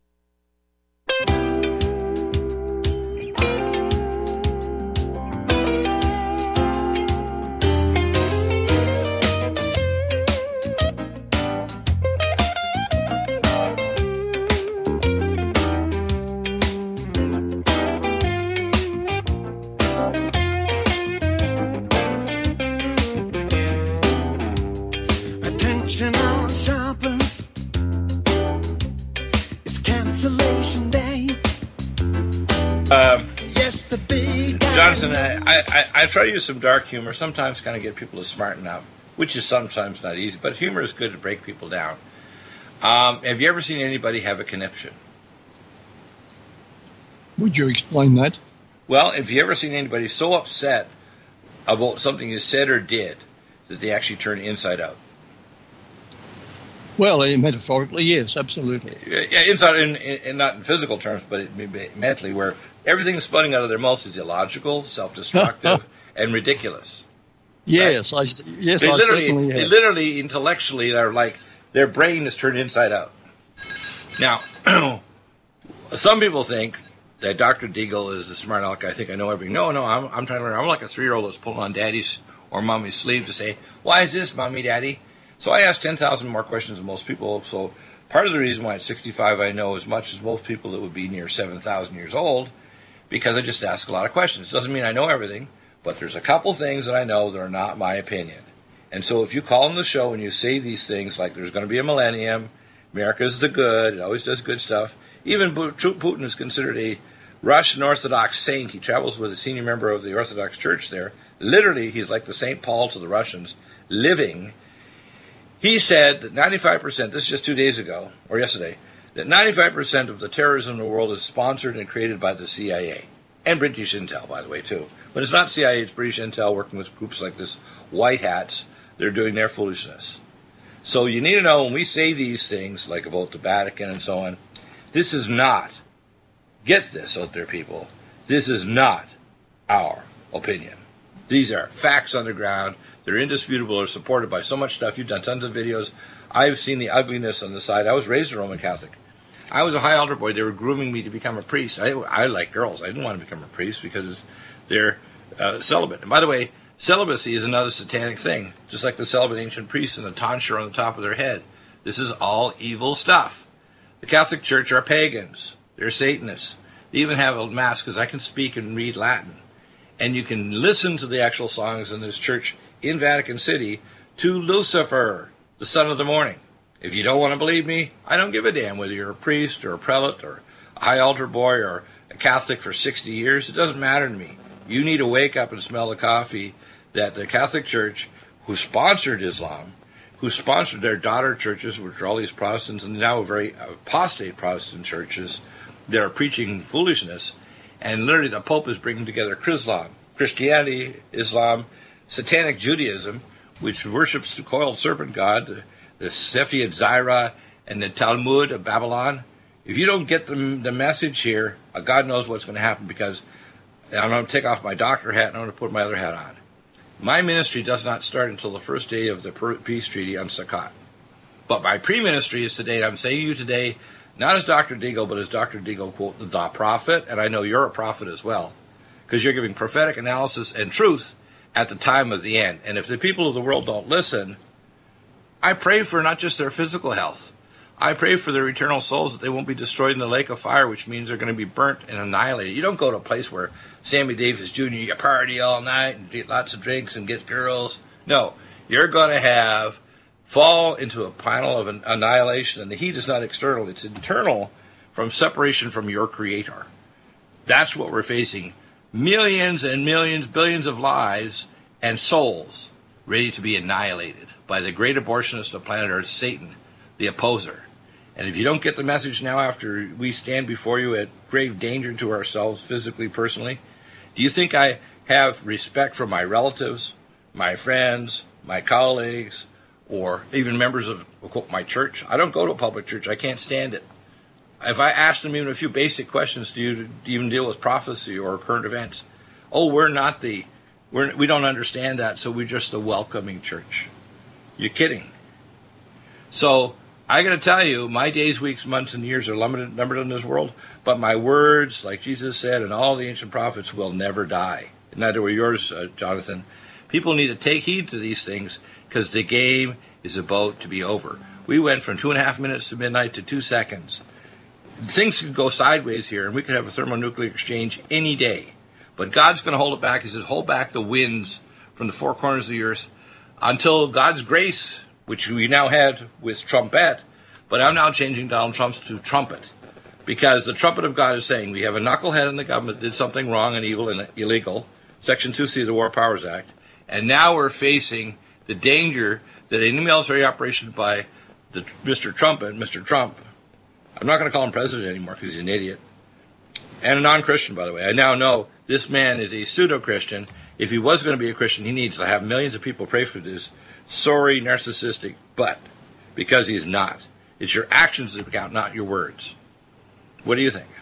Jonathan, I, I, I try to use some dark humor, sometimes kind of get people to smarten up, which is sometimes not easy, but humor is good to break people down. Um, have you ever seen anybody have a conniption? Would you explain that? Well, have you ever seen anybody so upset about something you said or did that they actually turn inside out? Well, metaphorically, yes, absolutely. Yeah, inside, in, in, not in physical terms, but it, mentally, where everything spouting out of their mouths is illogical, self-destructive, and ridiculous. Yes, right? I, yes, they I literally, certainly have. They literally, intellectually, they're like, their brain is turned inside out. Now, some people think that Doctor Deagle is a smart aleck. I think I know everything. No, no, I'm, I'm trying to learn. I'm like a three-year-old that's pulling on daddy's or mommy's sleeve to say, why is this, mommy, daddy? So I ask ten thousand more questions than most people. So part of the reason why at sixty-five I know as much as most people that would be near seven thousand years old, because I just ask a lot of questions. Doesn't mean I know everything, but there's a couple things that I know that are not my opinion. And so if you call on the show and you say these things like there's going to be a millennium, America's the good, it always does good stuff. Even Putin is considered a Russian Orthodox saint. He travels with a senior member of the Orthodox Church there. Literally, he's like the Saint Paul to the Russians, living. He said that ninety-five percent, this is just two days ago, or yesterday, that ninety-five percent of the terrorism in the world is sponsored and created by the C I A. And British Intel, by the way, too. But it's not C I A, it's British Intel working with groups like this, White Hats. They're doing their foolishness. So you need to know when we say these things, like about the Vatican and so on, this is not, get this out there, people, this is not our opinion. These are facts on the ground. They're indisputable, are supported by so much stuff. You've done tons of videos. I've seen the ugliness on the side. I was raised a Roman Catholic. I was a high altar boy. They were grooming me to become a priest. I, I like girls. I didn't want to become a priest because they're uh, celibate. And by the way, celibacy is another satanic thing, just like the celibate ancient priests and the tonsure on the top of their head. This is all evil stuff. The Catholic Church are pagans. They're Satanists. They even have a mass, because I can speak and read Latin. And you can listen to the actual songs in this church in Vatican City to Lucifer, the son of the morning. If you don't want to believe me, I don't give a damn whether you're a priest or a prelate or high altar boy or a Catholic for sixty years. It doesn't matter to me. You need to wake up and smell the coffee that the Catholic Church, who sponsored Islam, who sponsored their daughter churches, which are all these Protestants and now very apostate Protestant churches that are preaching foolishness, and literally the Pope is bringing together Chrislam, Christianity, Islam, Satanic Judaism, which worships the coiled serpent god, the, the Sephiad Zyrah, and the Talmud of Babylon. If you don't get the, the message here, uh, God knows what's going to happen, because I'm going to take off my doctor hat and I'm going to put my other hat on. My ministry does not start until the first day of the peace treaty on Sukkot. But my pre-ministry is today, and I'm saying to you today, not as Doctor Deagle, but as Doctor Deagle, quote, the prophet, and I know you're a prophet as well, because you're giving prophetic analysis and truth at the time of the end. And if the people of the world don't listen, I pray for not just their physical health. I pray for their eternal souls, that they won't be destroyed in the lake of fire, which means they're going to be burnt and annihilated. You don't go to a place where Sammy Davis Junior, you party all night and get lots of drinks and get girls. No, you're going to have fall into a panel of an annihilation, and the heat is not external, it's internal, from separation from your Creator. That's what we're facing. Millions and millions, billions of lives and souls ready to be annihilated by the great abortionist of planet Earth, Satan, the opposer. And if you don't get the message now, after we stand before you at grave danger to ourselves, physically, personally, do you think I have respect for my relatives, my friends, my colleagues, or even members of, quote, my church? I don't go to a public church. I can't stand it. If I ask them even a few basic questions, do you, do you even deal with prophecy or current events? Oh, we're not the, we're, we don't understand that, so we're just a welcoming church. You're kidding. So I got to tell you, my days, weeks, months, and years are limited, numbered in this world, but my words, like Jesus said, and all the ancient prophets will never die. Neither were yours, uh, Jonathan. People need to take heed to these things, because the game is about to be over. We went from two and a half minutes to midnight to two seconds. Things could go sideways here, and we could have a thermonuclear exchange any day. But God's going to hold it back. He says, hold back the winds from the four corners of the earth until God's grace, which we now had with trumpet, but I'm now changing Donald Trump's to trumpet, because the trumpet of God is saying we have a knucklehead in the government that did something wrong and evil and illegal, Section two C of the War Powers Act, and now we're facing the danger that any military operation by the Mister Trumpet, Mister Trump, I'm not going to call him president anymore because he's an idiot, and a non-Christian, by the way. I now know this man is a pseudo-Christian. If he was going to be a Christian, he needs to have millions of people pray for this sorry, narcissistic butt, because he's not. It's your actions that count, not your words. What do you think?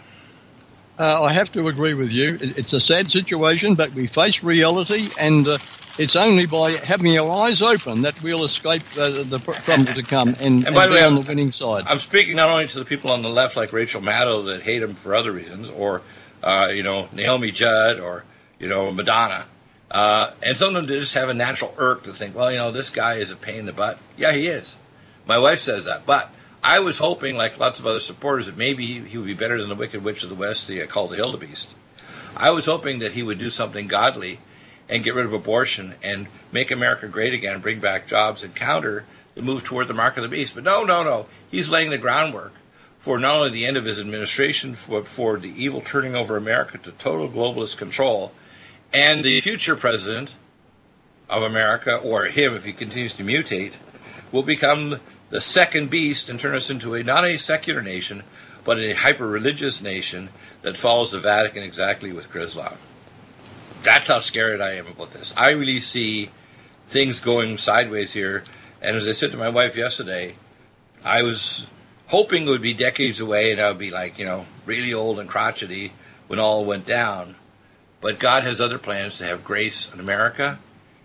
Uh, I have to agree with you. It's a sad situation, but we face reality, and uh, it's only by having our eyes open that we'll escape uh, the trouble to come and, and, and by and the be way, on I'm, the winning side. I'm speaking not only to the people on the left like Rachel Maddow that hate him for other reasons, or, uh, you know, Naomi Judd, or, you know, Madonna. Uh, and some of them just have a natural irk to think, well, you know, this guy is a pain in the butt. Yeah, he is. My wife says that. But I was hoping, like lots of other supporters, that maybe he, he would be better than the Wicked Witch of the West, the uh, called the Hildebeest. I was hoping that he would do something godly and get rid of abortion and make America great again, bring back jobs, and counter the move toward the mark of the beast. But no, no, no. He's laying the groundwork for not only the end of his administration, but for the evil turning over America to total globalist control. And the future president of America, or him if he continues to mutate, will become the second beast and turn us into a not a secular nation, but a hyper-religious nation that follows the Vatican exactly with Islam. That's how scared I am about this. I really see things going sideways here. And as I said to my wife yesterday, I was hoping it would be decades away and I would be like, you know, really old and crotchety when all went down. But God has other plans to have grace in America,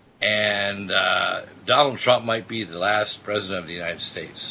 and uh, Donald Trump might be the last president of the United States.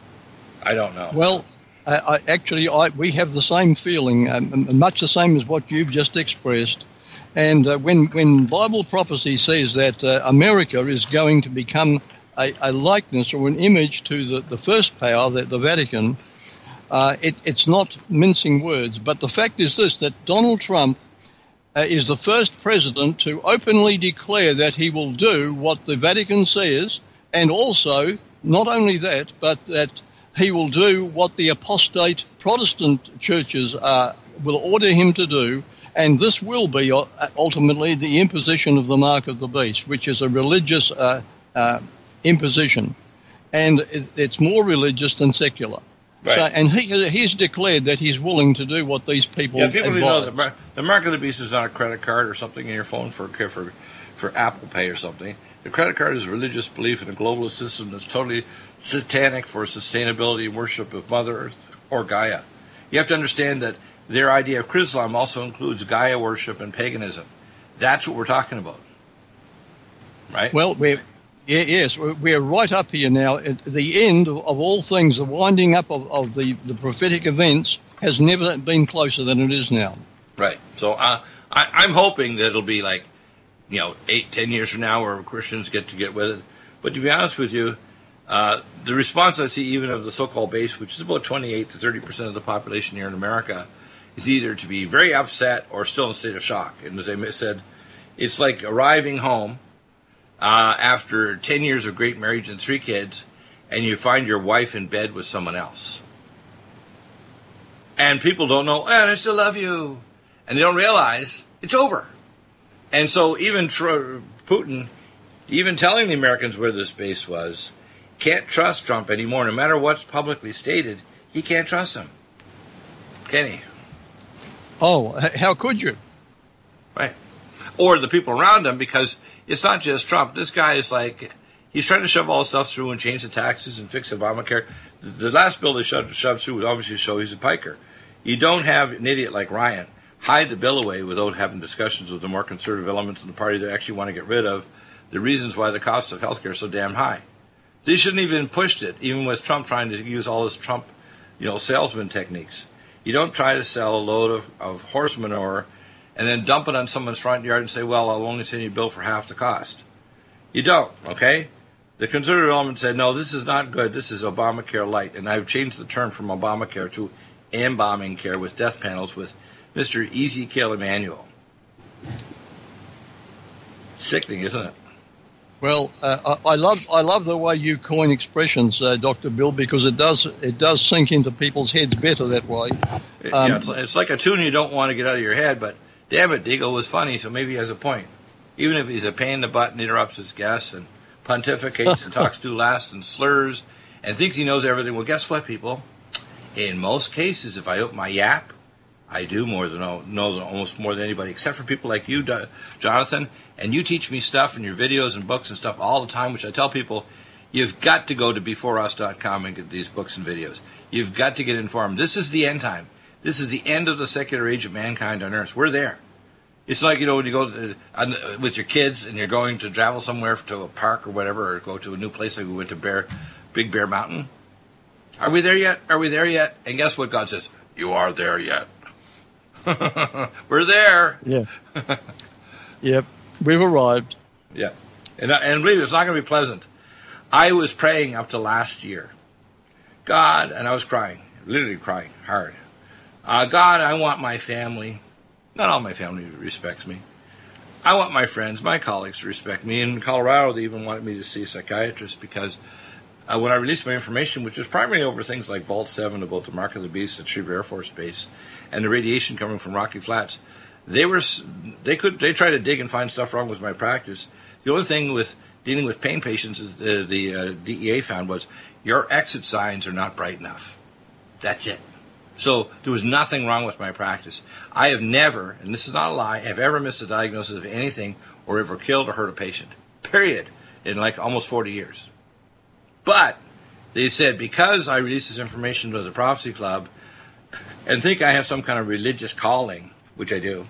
I don't know. Well, I, I, actually, I, we have the same feeling, um, much the same as what you've just expressed. And uh, when, when Bible prophecy says that uh, America is going to become a, a likeness or an image to the, the first power, the, the Vatican, uh, it, it's not mincing words. But the fact is this, that Donald Trump Uh, is the first president to openly declare that he will do what the Vatican says, and also, not only that, but that he will do what the apostate Protestant churches uh, will order him to do, and this will be uh, ultimately the imposition of the mark of the beast, which is a religious uh, uh, imposition, and it, it's more religious than secular. Right. So, and he he's declared that he's willing to do what these people Yeah, people advise. know that mar- the mark of the beast is not a credit card or something in your phone for for for Apple Pay or something. The credit card is a religious belief in a globalist system that's totally satanic for sustainability and worship of Mother Earth or Gaia. You have to understand that their idea of Chrislam also includes Gaia worship and paganism. That's what we're talking about, right? Well, we're yeah, yes, we're right up here now. At the end of all things, the winding up of, of the, the prophetic events has never been closer than it is now. Right. So uh, I, I'm hoping that it'll be like, you know, eight, ten years from now where Christians get to get with it. But to be honest with you, uh, the response I see even of the so-called base, which is about twenty-eight to thirty percent of the population here in America, is either to be very upset or still in a state of shock. And as I said, it's like arriving home uh, after ten years of great marriage and three kids, and you find your wife in bed with someone else. And people don't know, oh, I still love you. And they don't realize it's over. And so even Tr- Putin, even telling the Americans where this base was, can't trust Trump anymore. No matter what's publicly stated, he can't trust him. Can he? Oh, how could you? Right. Or the people around him, because it's not just Trump. This guy is like, he's trying to shove all this stuff through and change the taxes and fix Obamacare. The last bill they shoved, shoved through would obviously show he's a piker. You don't have an idiot like Ryan hide the bill away without having discussions with the more conservative elements in the party that actually want to get rid of the reasons why the cost of health care is so damn high. They shouldn't even pushed it, even with Trump trying to use all his Trump, you know, salesman techniques. You don't try to sell a load of, of horse manure and then dump it on someone's front yard and say, well, I'll only send you a bill for half the cost. You don't, okay? The conservative element said, no, this is not good. This is Obamacare light. And I've changed the term from Obamacare to embalming care with death panels with Mister Easy Kill Emmanuel. Sickening, isn't it? Well, uh, I love I love the way you coin expressions, uh, Doctor Bill, because it does it does sink into people's heads better that way. Um, yeah, it's, it's like a tune you don't want to get out of your head, but damn it, Deagle was funny, so maybe he has a point. Even if he's a pain in the butt and interrupts his guests and pontificates and talks too last and slurs and thinks he knows everything. Well, guess what, people? In most cases, if I open my yap, I do more than know, know almost more than anybody, except for people like you, Jonathan. And you teach me stuff in your videos and books and stuff all the time, which I tell people, you've got to go to before us dot com and get these books and videos. You've got to get informed. This is the end time. This is the end of the secular age of mankind on Earth. We're there. It's like, you know, when you go to, uh, with your kids and you're going to travel somewhere to a park or whatever, or go to a new place like we went to Bear, Big Bear Mountain. Are we there yet? Are we there yet? And guess what God says? You are there yet. We're there. Yeah. Yep. We've arrived. Yeah. And, and believe me, it's not going to be pleasant. I was praying up to last year. God, and I was crying, literally crying hard. Uh, God, I want my family. Not all my family respects me. I want my friends, my colleagues to respect me. In Colorado, they even wanted me to see a psychiatrist because uh, when I released my information, which was primarily over things like Vault seven about the Mark of the Beast at Schriever Air Force Base and the radiation coming from Rocky Flats, they were they could they tried to dig and find stuff wrong with my practice. The only thing with dealing with pain patients, uh, the uh, D E A found was your exit signs are not bright enough. That's it. So there was nothing wrong with my practice. I have never, and this is not a lie, have ever missed a diagnosis of anything or ever killed or hurt a patient. Period. In like almost forty years. But they said because I released this information to the Prophecy Club and think I have some kind of religious calling, which I do,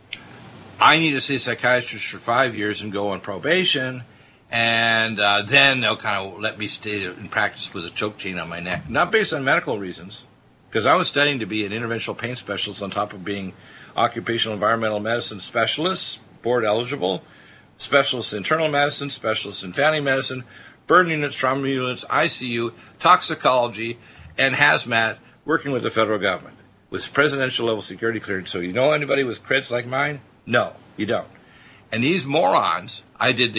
I need to see a psychiatrist for five years and go on probation, and uh, then they'll kind of let me stay in practice with a choke chain on my neck. Not based on medical reasons, because I was studying to be an interventional pain specialist on top of being occupational environmental medicine specialist, board eligible, specialist in internal medicine, specialist in family medicine, burn units, trauma units, I C U, toxicology, and hazmat, working with the federal government with presidential level security clearance. So you know anybody with creds like mine? No, you don't. And these morons, I did the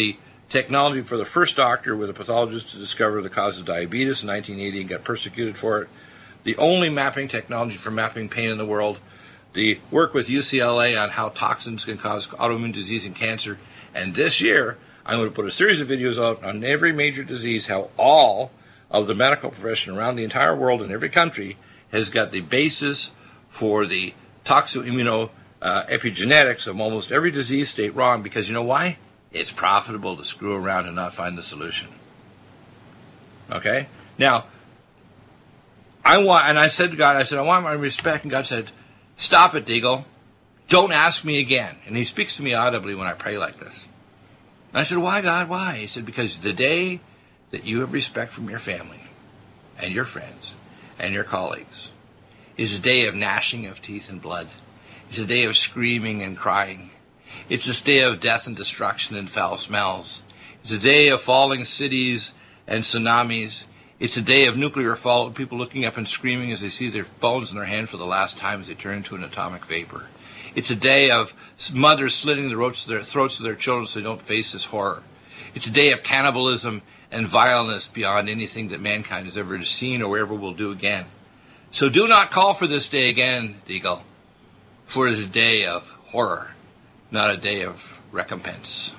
technology for the first doctor with a pathologist to discover the cause of diabetes in nineteen eighty and got persecuted for it. The only mapping technology for mapping pain in the world. The work with U C L A on how toxins can cause autoimmune disease and cancer. And this year, I'm going to put a series of videos out on every major disease, how all of the medical profession around the entire world in every country has got the basis for the toxoimmuno uh, epigenetics of almost every disease state wrong, because you know why? It's profitable to screw around and not find the solution. Okay? Now, I want, and I said to God, I said, I want my respect, and God said, stop it, Deagle. Don't ask me again. And he speaks to me audibly when I pray like this. And I said, why, God, why? He said, because the day that you have respect from your family and your friends and your colleagues is a day of gnashing of teeth and blood. It's a day of screaming and crying. It's a day of death and destruction and foul smells. It's a day of falling cities and tsunamis. It's a day of nuclear fallout, people looking up and screaming as they see their bones in their hand for the last time as they turn into an atomic vapor. It's a day of mothers slitting the throats of their, throats of their children so they don't face this horror. It's a day of cannibalism and vileness beyond anything that mankind has ever seen or ever will do again. So do not call for this day again, Deagle, for it is a day of horror, not a day of recompense.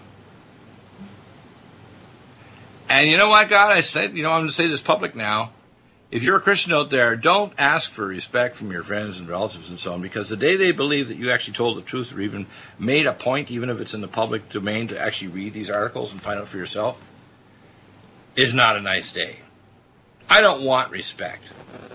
And you know what, God? I said, you know, I'm going to say this public now. If you're a Christian out there, don't ask for respect from your friends and relatives and so on, because the day they believe that you actually told the truth or even made a point, even if it's in the public domain, to actually read these articles and find out for yourself, is not a nice day. I don't want respect.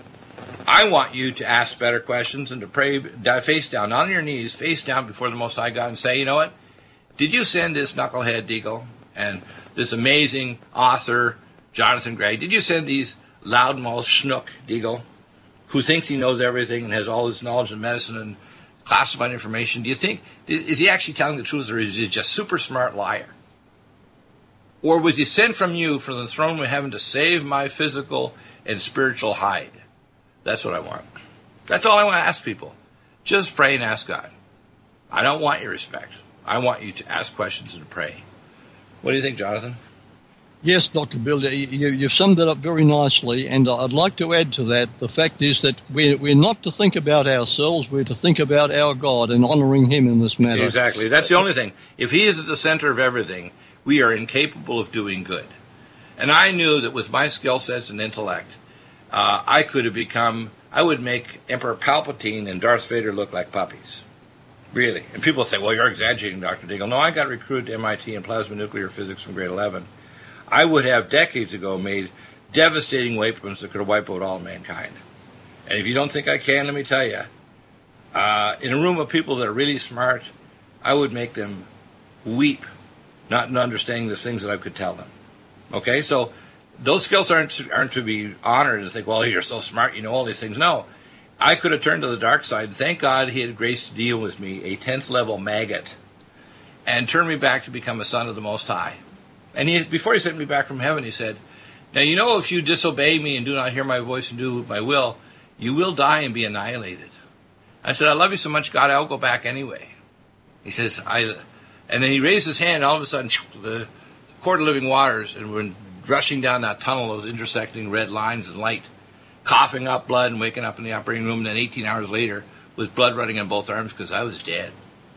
I want you to ask better questions and to pray face down, not on your knees, face down before the Most High God and say, you know what? Did you send this knucklehead Deagle and this amazing author, Jonathan Gray, did you send these loudmouth schnook Deagle, who thinks he knows everything and has all this knowledge in medicine and classified information? Do you think, is he actually telling the truth, or is he just super smart liar? Or was he sent from you from the throne of heaven to save my physical and spiritual hide? That's what I want. That's all I want to ask people. Just pray and ask God. I don't want your respect. I want you to ask questions and to pray. What do you think, Jonathan? Yes, Doctor Bill, you, you've summed it up very nicely, and I'd like to add to that, the fact is that we're, we're not to think about ourselves, we're to think about our God and honoring him in this matter. Exactly. That's the only thing. If he is at the center of everything, we are incapable of doing good. And I knew that with my skill sets and intellect, uh, I could have become, I would make Emperor Palpatine and Darth Vader look like puppies. Really. And people say, well, you're exaggerating, Doctor Deagle. No, I got recruited to M I T in plasma nuclear physics from grade eleven. I would have decades ago made devastating weapons that could have wiped out all mankind. And if you don't think I can, let me tell you, uh, in a room of people that are really smart, I would make them weep, not understanding the things that I could tell them. Okay, so those skills aren't aren't to be honored and think, well, you're so smart, you know all these things. No, I could have turned to the dark side, and thank God he had grace to deal with me, a tenth level maggot, and turn me back to become a son of the Most High. And he, before he sent me back from heaven, he said, now you know if you disobey me and do not hear my voice and do my will, you will die and be annihilated. I said, I love you so much, God, I'll go back anyway. He says, I, and then he raised his hand, and all of a sudden, the court of living waters, and we're rushing down that tunnel, those intersecting red lines and light, coughing up blood and waking up in the operating room, and then eighteen hours later, with blood running on both arms because I was dead.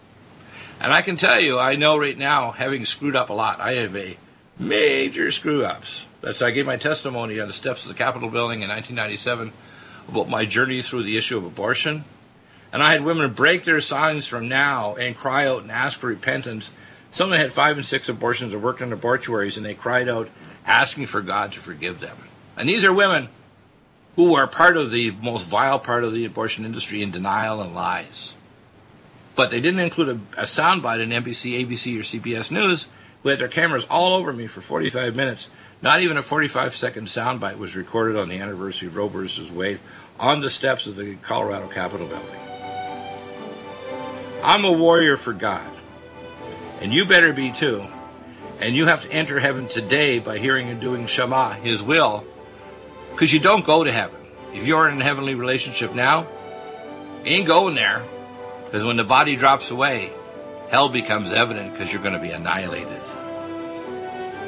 And I can tell you, I know right now, having screwed up a lot, I have a major screw-ups. That's I gave my testimony on the steps of the Capitol building in nineteen ninety-seven about my journey through the issue of abortion. And I had women break their silence from now and cry out and ask for repentance. Some of them had five and six abortions or worked in abortuaries, and they cried out asking for God to forgive them. And these are women who are part of the most vile part of the abortion industry in denial and lies. But they didn't include a, a soundbite in N B C, A B C, or C B S News, who had their cameras all over me for forty-five minutes. Not even a forty-five second soundbite was recorded on the anniversary of Roe versus Wade on the steps of the Colorado Capitol building. I'm a warrior for God, and you better be too. And you have to enter heaven today by hearing and doing Shema, his will, because you don't go to heaven. If you're in a heavenly relationship now, you ain't going there, because when the body drops away, hell becomes evident because you're going to be annihilated.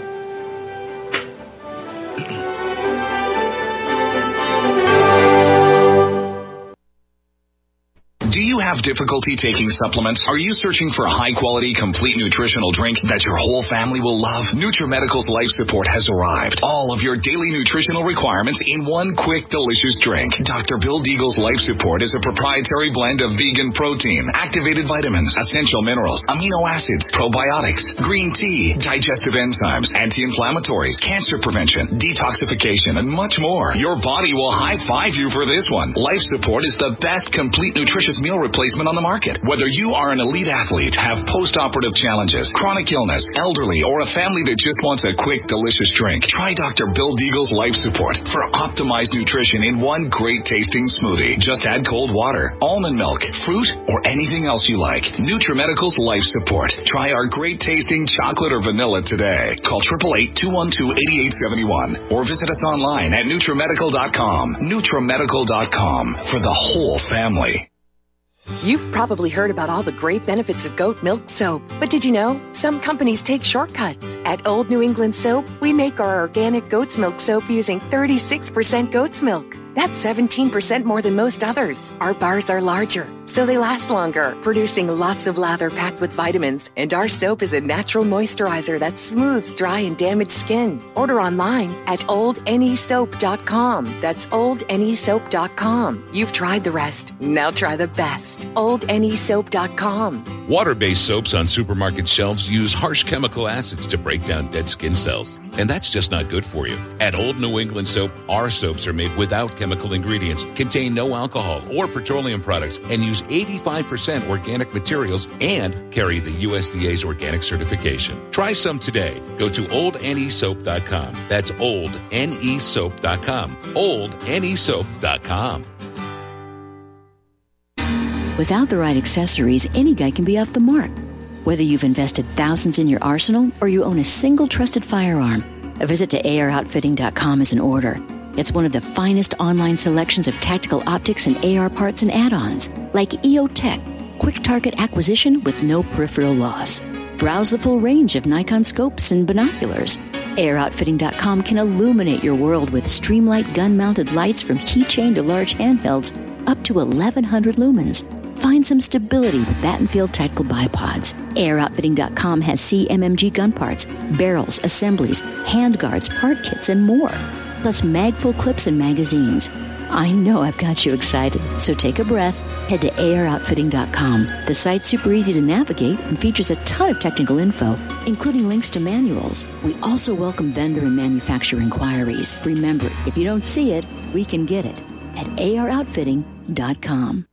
have difficulty taking supplements? Are you searching for a high-quality, complete nutritional drink that your whole family will love? NutriMedical's Life Support has arrived. All of your daily nutritional requirements in one quick, delicious drink. Doctor Bill Deagle's Life Support is a proprietary blend of vegan protein, activated vitamins, essential minerals, amino acids, probiotics, green tea, digestive enzymes, anti-inflammatories, cancer prevention, detoxification, and much more. Your body will high-five you for this one. Life Support is the best complete nutritious meal replacement on the market. Whether you are an elite athlete, have post-operative challenges, chronic illness, elderly, or a family that just wants a quick, delicious drink, try Doctor Bill Deagle's Life Support for optimized nutrition in one great tasting smoothie. Just add cold water, almond milk, fruit, or anything else you like. NutriMedical's Life Support. Try our great tasting chocolate or vanilla today. Call eight eight eight, two one two, eight eight seven one or visit us online at NutriMedical dot com. NutriMedical dot com for the whole family. You've probably heard about all the great benefits of goat milk soap, but did you know some companies take shortcuts? At Old New England Soap, we make our organic goat's milk soap using thirty-six percent goat's milk. That's seventeen percent more than most others. Our bars are larger, so they last longer, producing lots of lather packed with vitamins. And our soap is a natural moisturizer that smooths dry and damaged skin. Order online at old n e soap dot com. That's old n e soap dot com. You've tried the rest. Now try the best. old n e soap dot com. Water-based soaps on supermarket shelves use harsh chemical acids to break down dead skin cells. And that's just not good for you. At Old New England Soap, our soaps are made without chemical ingredients, contain no alcohol or petroleum products, and use eighty-five percent organic materials and carry the U S D A's organic certification. Try some today. Go to old n e soap dot com. That's old n e soap dot com. old n e soap dot com. Without the right accessories, any guy can be off the mark. Whether you've invested thousands in your arsenal or you own a single trusted firearm, a visit to A R outfitting dot com is in order. It's one of the finest online selections of tactical optics and A R parts and add-ons, like E O Tech, quick target acquisition with no peripheral loss. Browse the full range of Nikon scopes and binoculars. A R outfitting dot com can illuminate your world with Streamlight gun-mounted lights from keychain to large handhelds up to eleven hundred lumens. Find some stability with Battenfield Tactical Bipods. A R outfitting dot com has C M M G gun parts, barrels, assemblies, handguards, part kits, and more. Plus mag-full clips and magazines. I know I've got you excited, so take a breath. Head to A R outfitting dot com. The site's super easy to navigate and features a ton of technical info, including links to manuals. We also welcome vendor and manufacturer inquiries. Remember, if you don't see it, we can get it at A R outfitting dot com.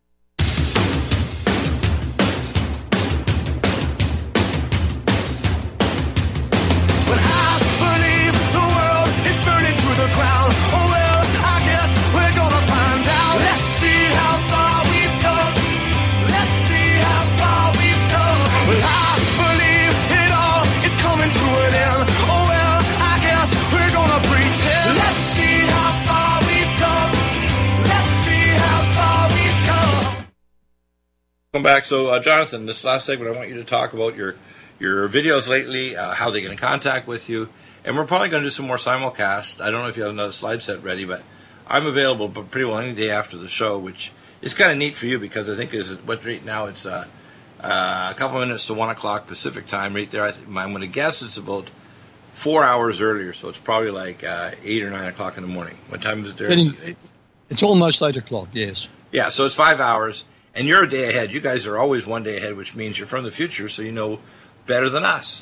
Welcome back. So, uh, Jonathan, this last segment, I want you to talk about your your videos lately, uh, how they get in contact with you, and we're probably going to do some more simulcast. I don't know if you have another slide set ready, but I'm available but pretty well any day after the show, which is kind of neat for you because I think is what right now it's uh, uh, a couple minutes to one o'clock Pacific time right there. I think, I'm going to guess it's about four hours earlier, so it's probably like uh, eight or nine o'clock in the morning. What time is it there? It's almost eight o'clock. Yes. Yeah, so it's five hours. And you're a day ahead. You guys are always one day ahead, which means you're from the future, so you know better than us.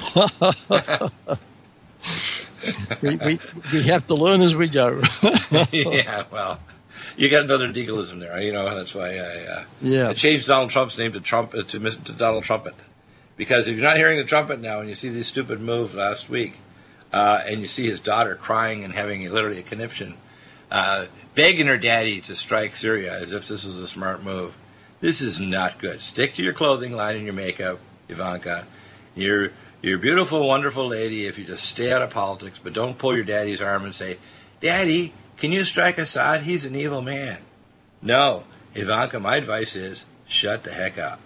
we, we we have to learn as we go. Yeah, well, you got another Deagleism there. You know, that's why I, uh, yeah. I changed Donald Trump's name to Trump uh, to, to Donald Trumpet. Because if you're not hearing the trumpet now and you see this stupid move last week, uh, and you see his daughter crying and having a, literally a conniption, uh, begging her daddy to strike Syria as if this was a smart move. This is not good. Stick to your clothing line and your makeup, Ivanka. You're you're a beautiful, wonderful lady if you just stay out of politics, but don't pull your daddy's arm and say, Daddy, can you strike Assad? He's an evil man. No, Ivanka, my advice is shut the heck up.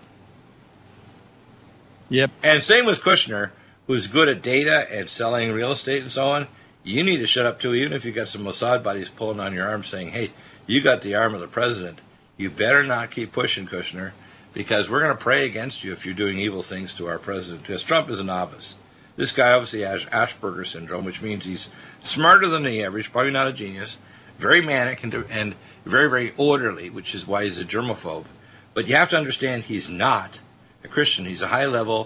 Yep. And same with Kushner, who's good at data and selling real estate and so on. You need to shut up, too, even if you got some Mossad buddies pulling on your arm saying, hey, you got the arm of the president. You better not keep pushing, Kushner, because we're going to pray against you if you're doing evil things to our president, because Trump is a novice. This guy obviously has Asperger's syndrome, which means he's smarter than the average, probably not a genius, very manic and, and very, very orderly, which is why he's a germaphobe. But you have to understand he's not a Christian. He's a high-level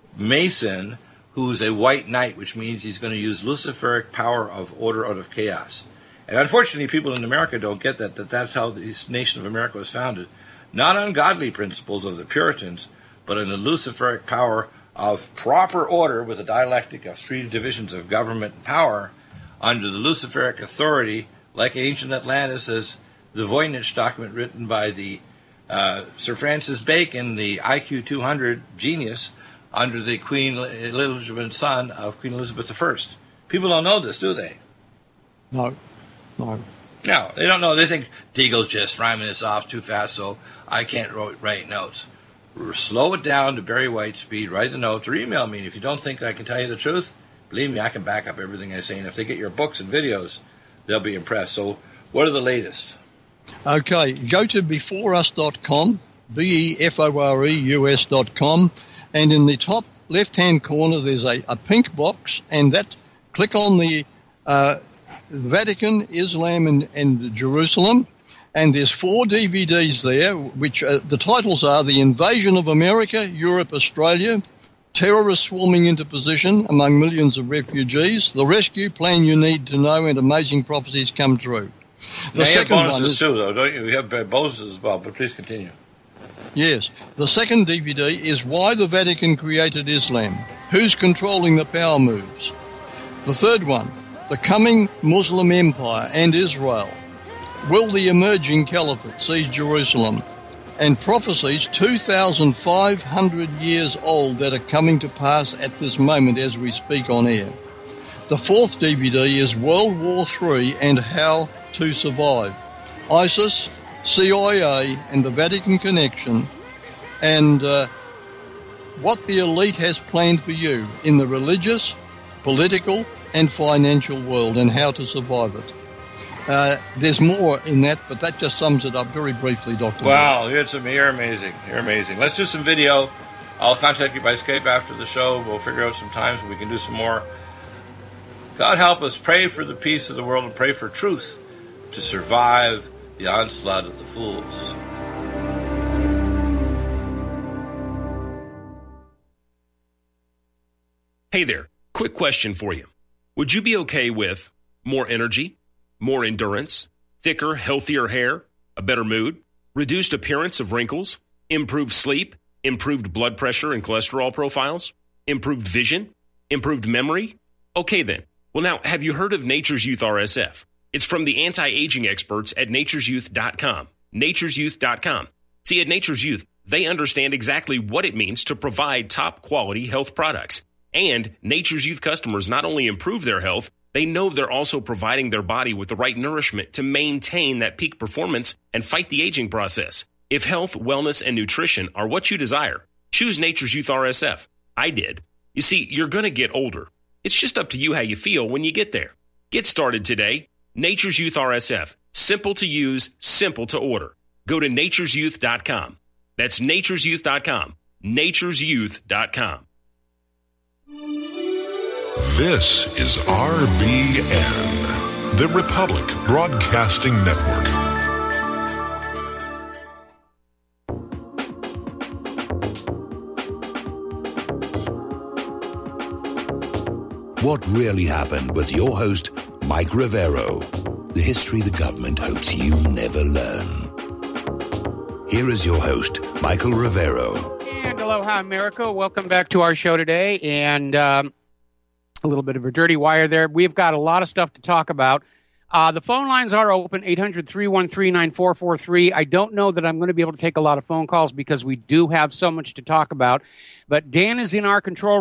Mason who's a white knight, which means he's going to use Luciferic power of order out of chaos. And unfortunately, people in America don't get that, that that's how this nation of America was founded. Not on godly principles of the Puritans, but on the Luciferic power of proper order with a dialectic of three divisions of government and power under the Luciferic authority, like ancient Atlantis, as the Voynich document written by the uh, Sir Francis Bacon, the I Q two hundred genius, under the Queen Elizabeth son of Queen Elizabeth the First. People don't know this, do they? No, no. No, they don't know. They think Deagle's just rhyming this off too fast, so I can't write, write notes. Slow it down to Barry White speed, write the notes, or email me. If you don't think I can tell you the truth, believe me, I can back up everything I say. And if they get your books and videos, they'll be impressed. So what are the latest? Okay, go to before us dot com, B E F O R E U S dot com, and in the top left-hand corner there's a, a pink box, and that click on the uh, Vatican, Islam, and, and Jerusalem, and there's four D V Ds there, which uh, the titles are The Invasion of America, Europe, Australia, Terrorists Swarming into Position Among Millions of Refugees, The Rescue Plan You Need to Know, and Amazing Prophecies Come True. The now you second have bonuses one is, too, though, don't you? You have bonuses as well, but please continue. Yes. The second D V D is Why the Vatican Created Islam, Who's Controlling the Power Moves. The third one, The Coming Muslim Empire and Israel, Will the Emerging Caliphate Seize Jerusalem, and Prophecies two thousand five hundred years old that are coming to pass at this moment as we speak on air. The fourth D V D is World War Three and How to Survive, ISIS, C I A, and the Vatican Connection, and uh, what the elite has planned for you in the religious, political, and financial world, and how to survive it. Uh, there's more in that, but that just sums it up very briefly, Doctor Wow, you're, some, you're amazing. You're amazing. Let's do some video. I'll contact you by Skype after the show. We'll figure out some times we can do some more. God help us. Pray for the peace of the world and pray for truth to survive the onslaught of the fools. Hey there, quick question for you. Would you be okay with more energy, more endurance, thicker, healthier hair, a better mood, reduced appearance of wrinkles, improved sleep, improved blood pressure and cholesterol profiles, improved vision, improved memory? Okay then. Well now, have you heard of Nature's Youth R S F? It's from the anti-aging experts at natures youth dot com. natures youth dot com. See, at Nature's Youth, they understand exactly what it means to provide top-quality health products. And Nature's Youth customers not only improve their health, they know they're also providing their body with the right nourishment to maintain that peak performance and fight the aging process. If health, wellness, and nutrition are what you desire, choose Nature's Youth R S F. I did. You see, you're going to get older. It's just up to you how you feel when you get there. Get started today. Nature's Youth R S F. Simple to use, simple to order. Go to natures youth dot com. That's natures youth dot com. natures youth dot com. This is R B N, the Republic Broadcasting Network. What really happened with your host, Mike Rivero. The history the government hopes you never learn. Here is your host, Michael Rivero. And aloha, America. Welcome back to our show today. And um, a little bit of a dirty wire there. We've got a lot of stuff to talk about. Uh, the phone lines are open, eight hundred, three one three, nine four four three. I don't know that I'm going to be able to take a lot of phone calls because we do have so much to talk about. But Dan is in our control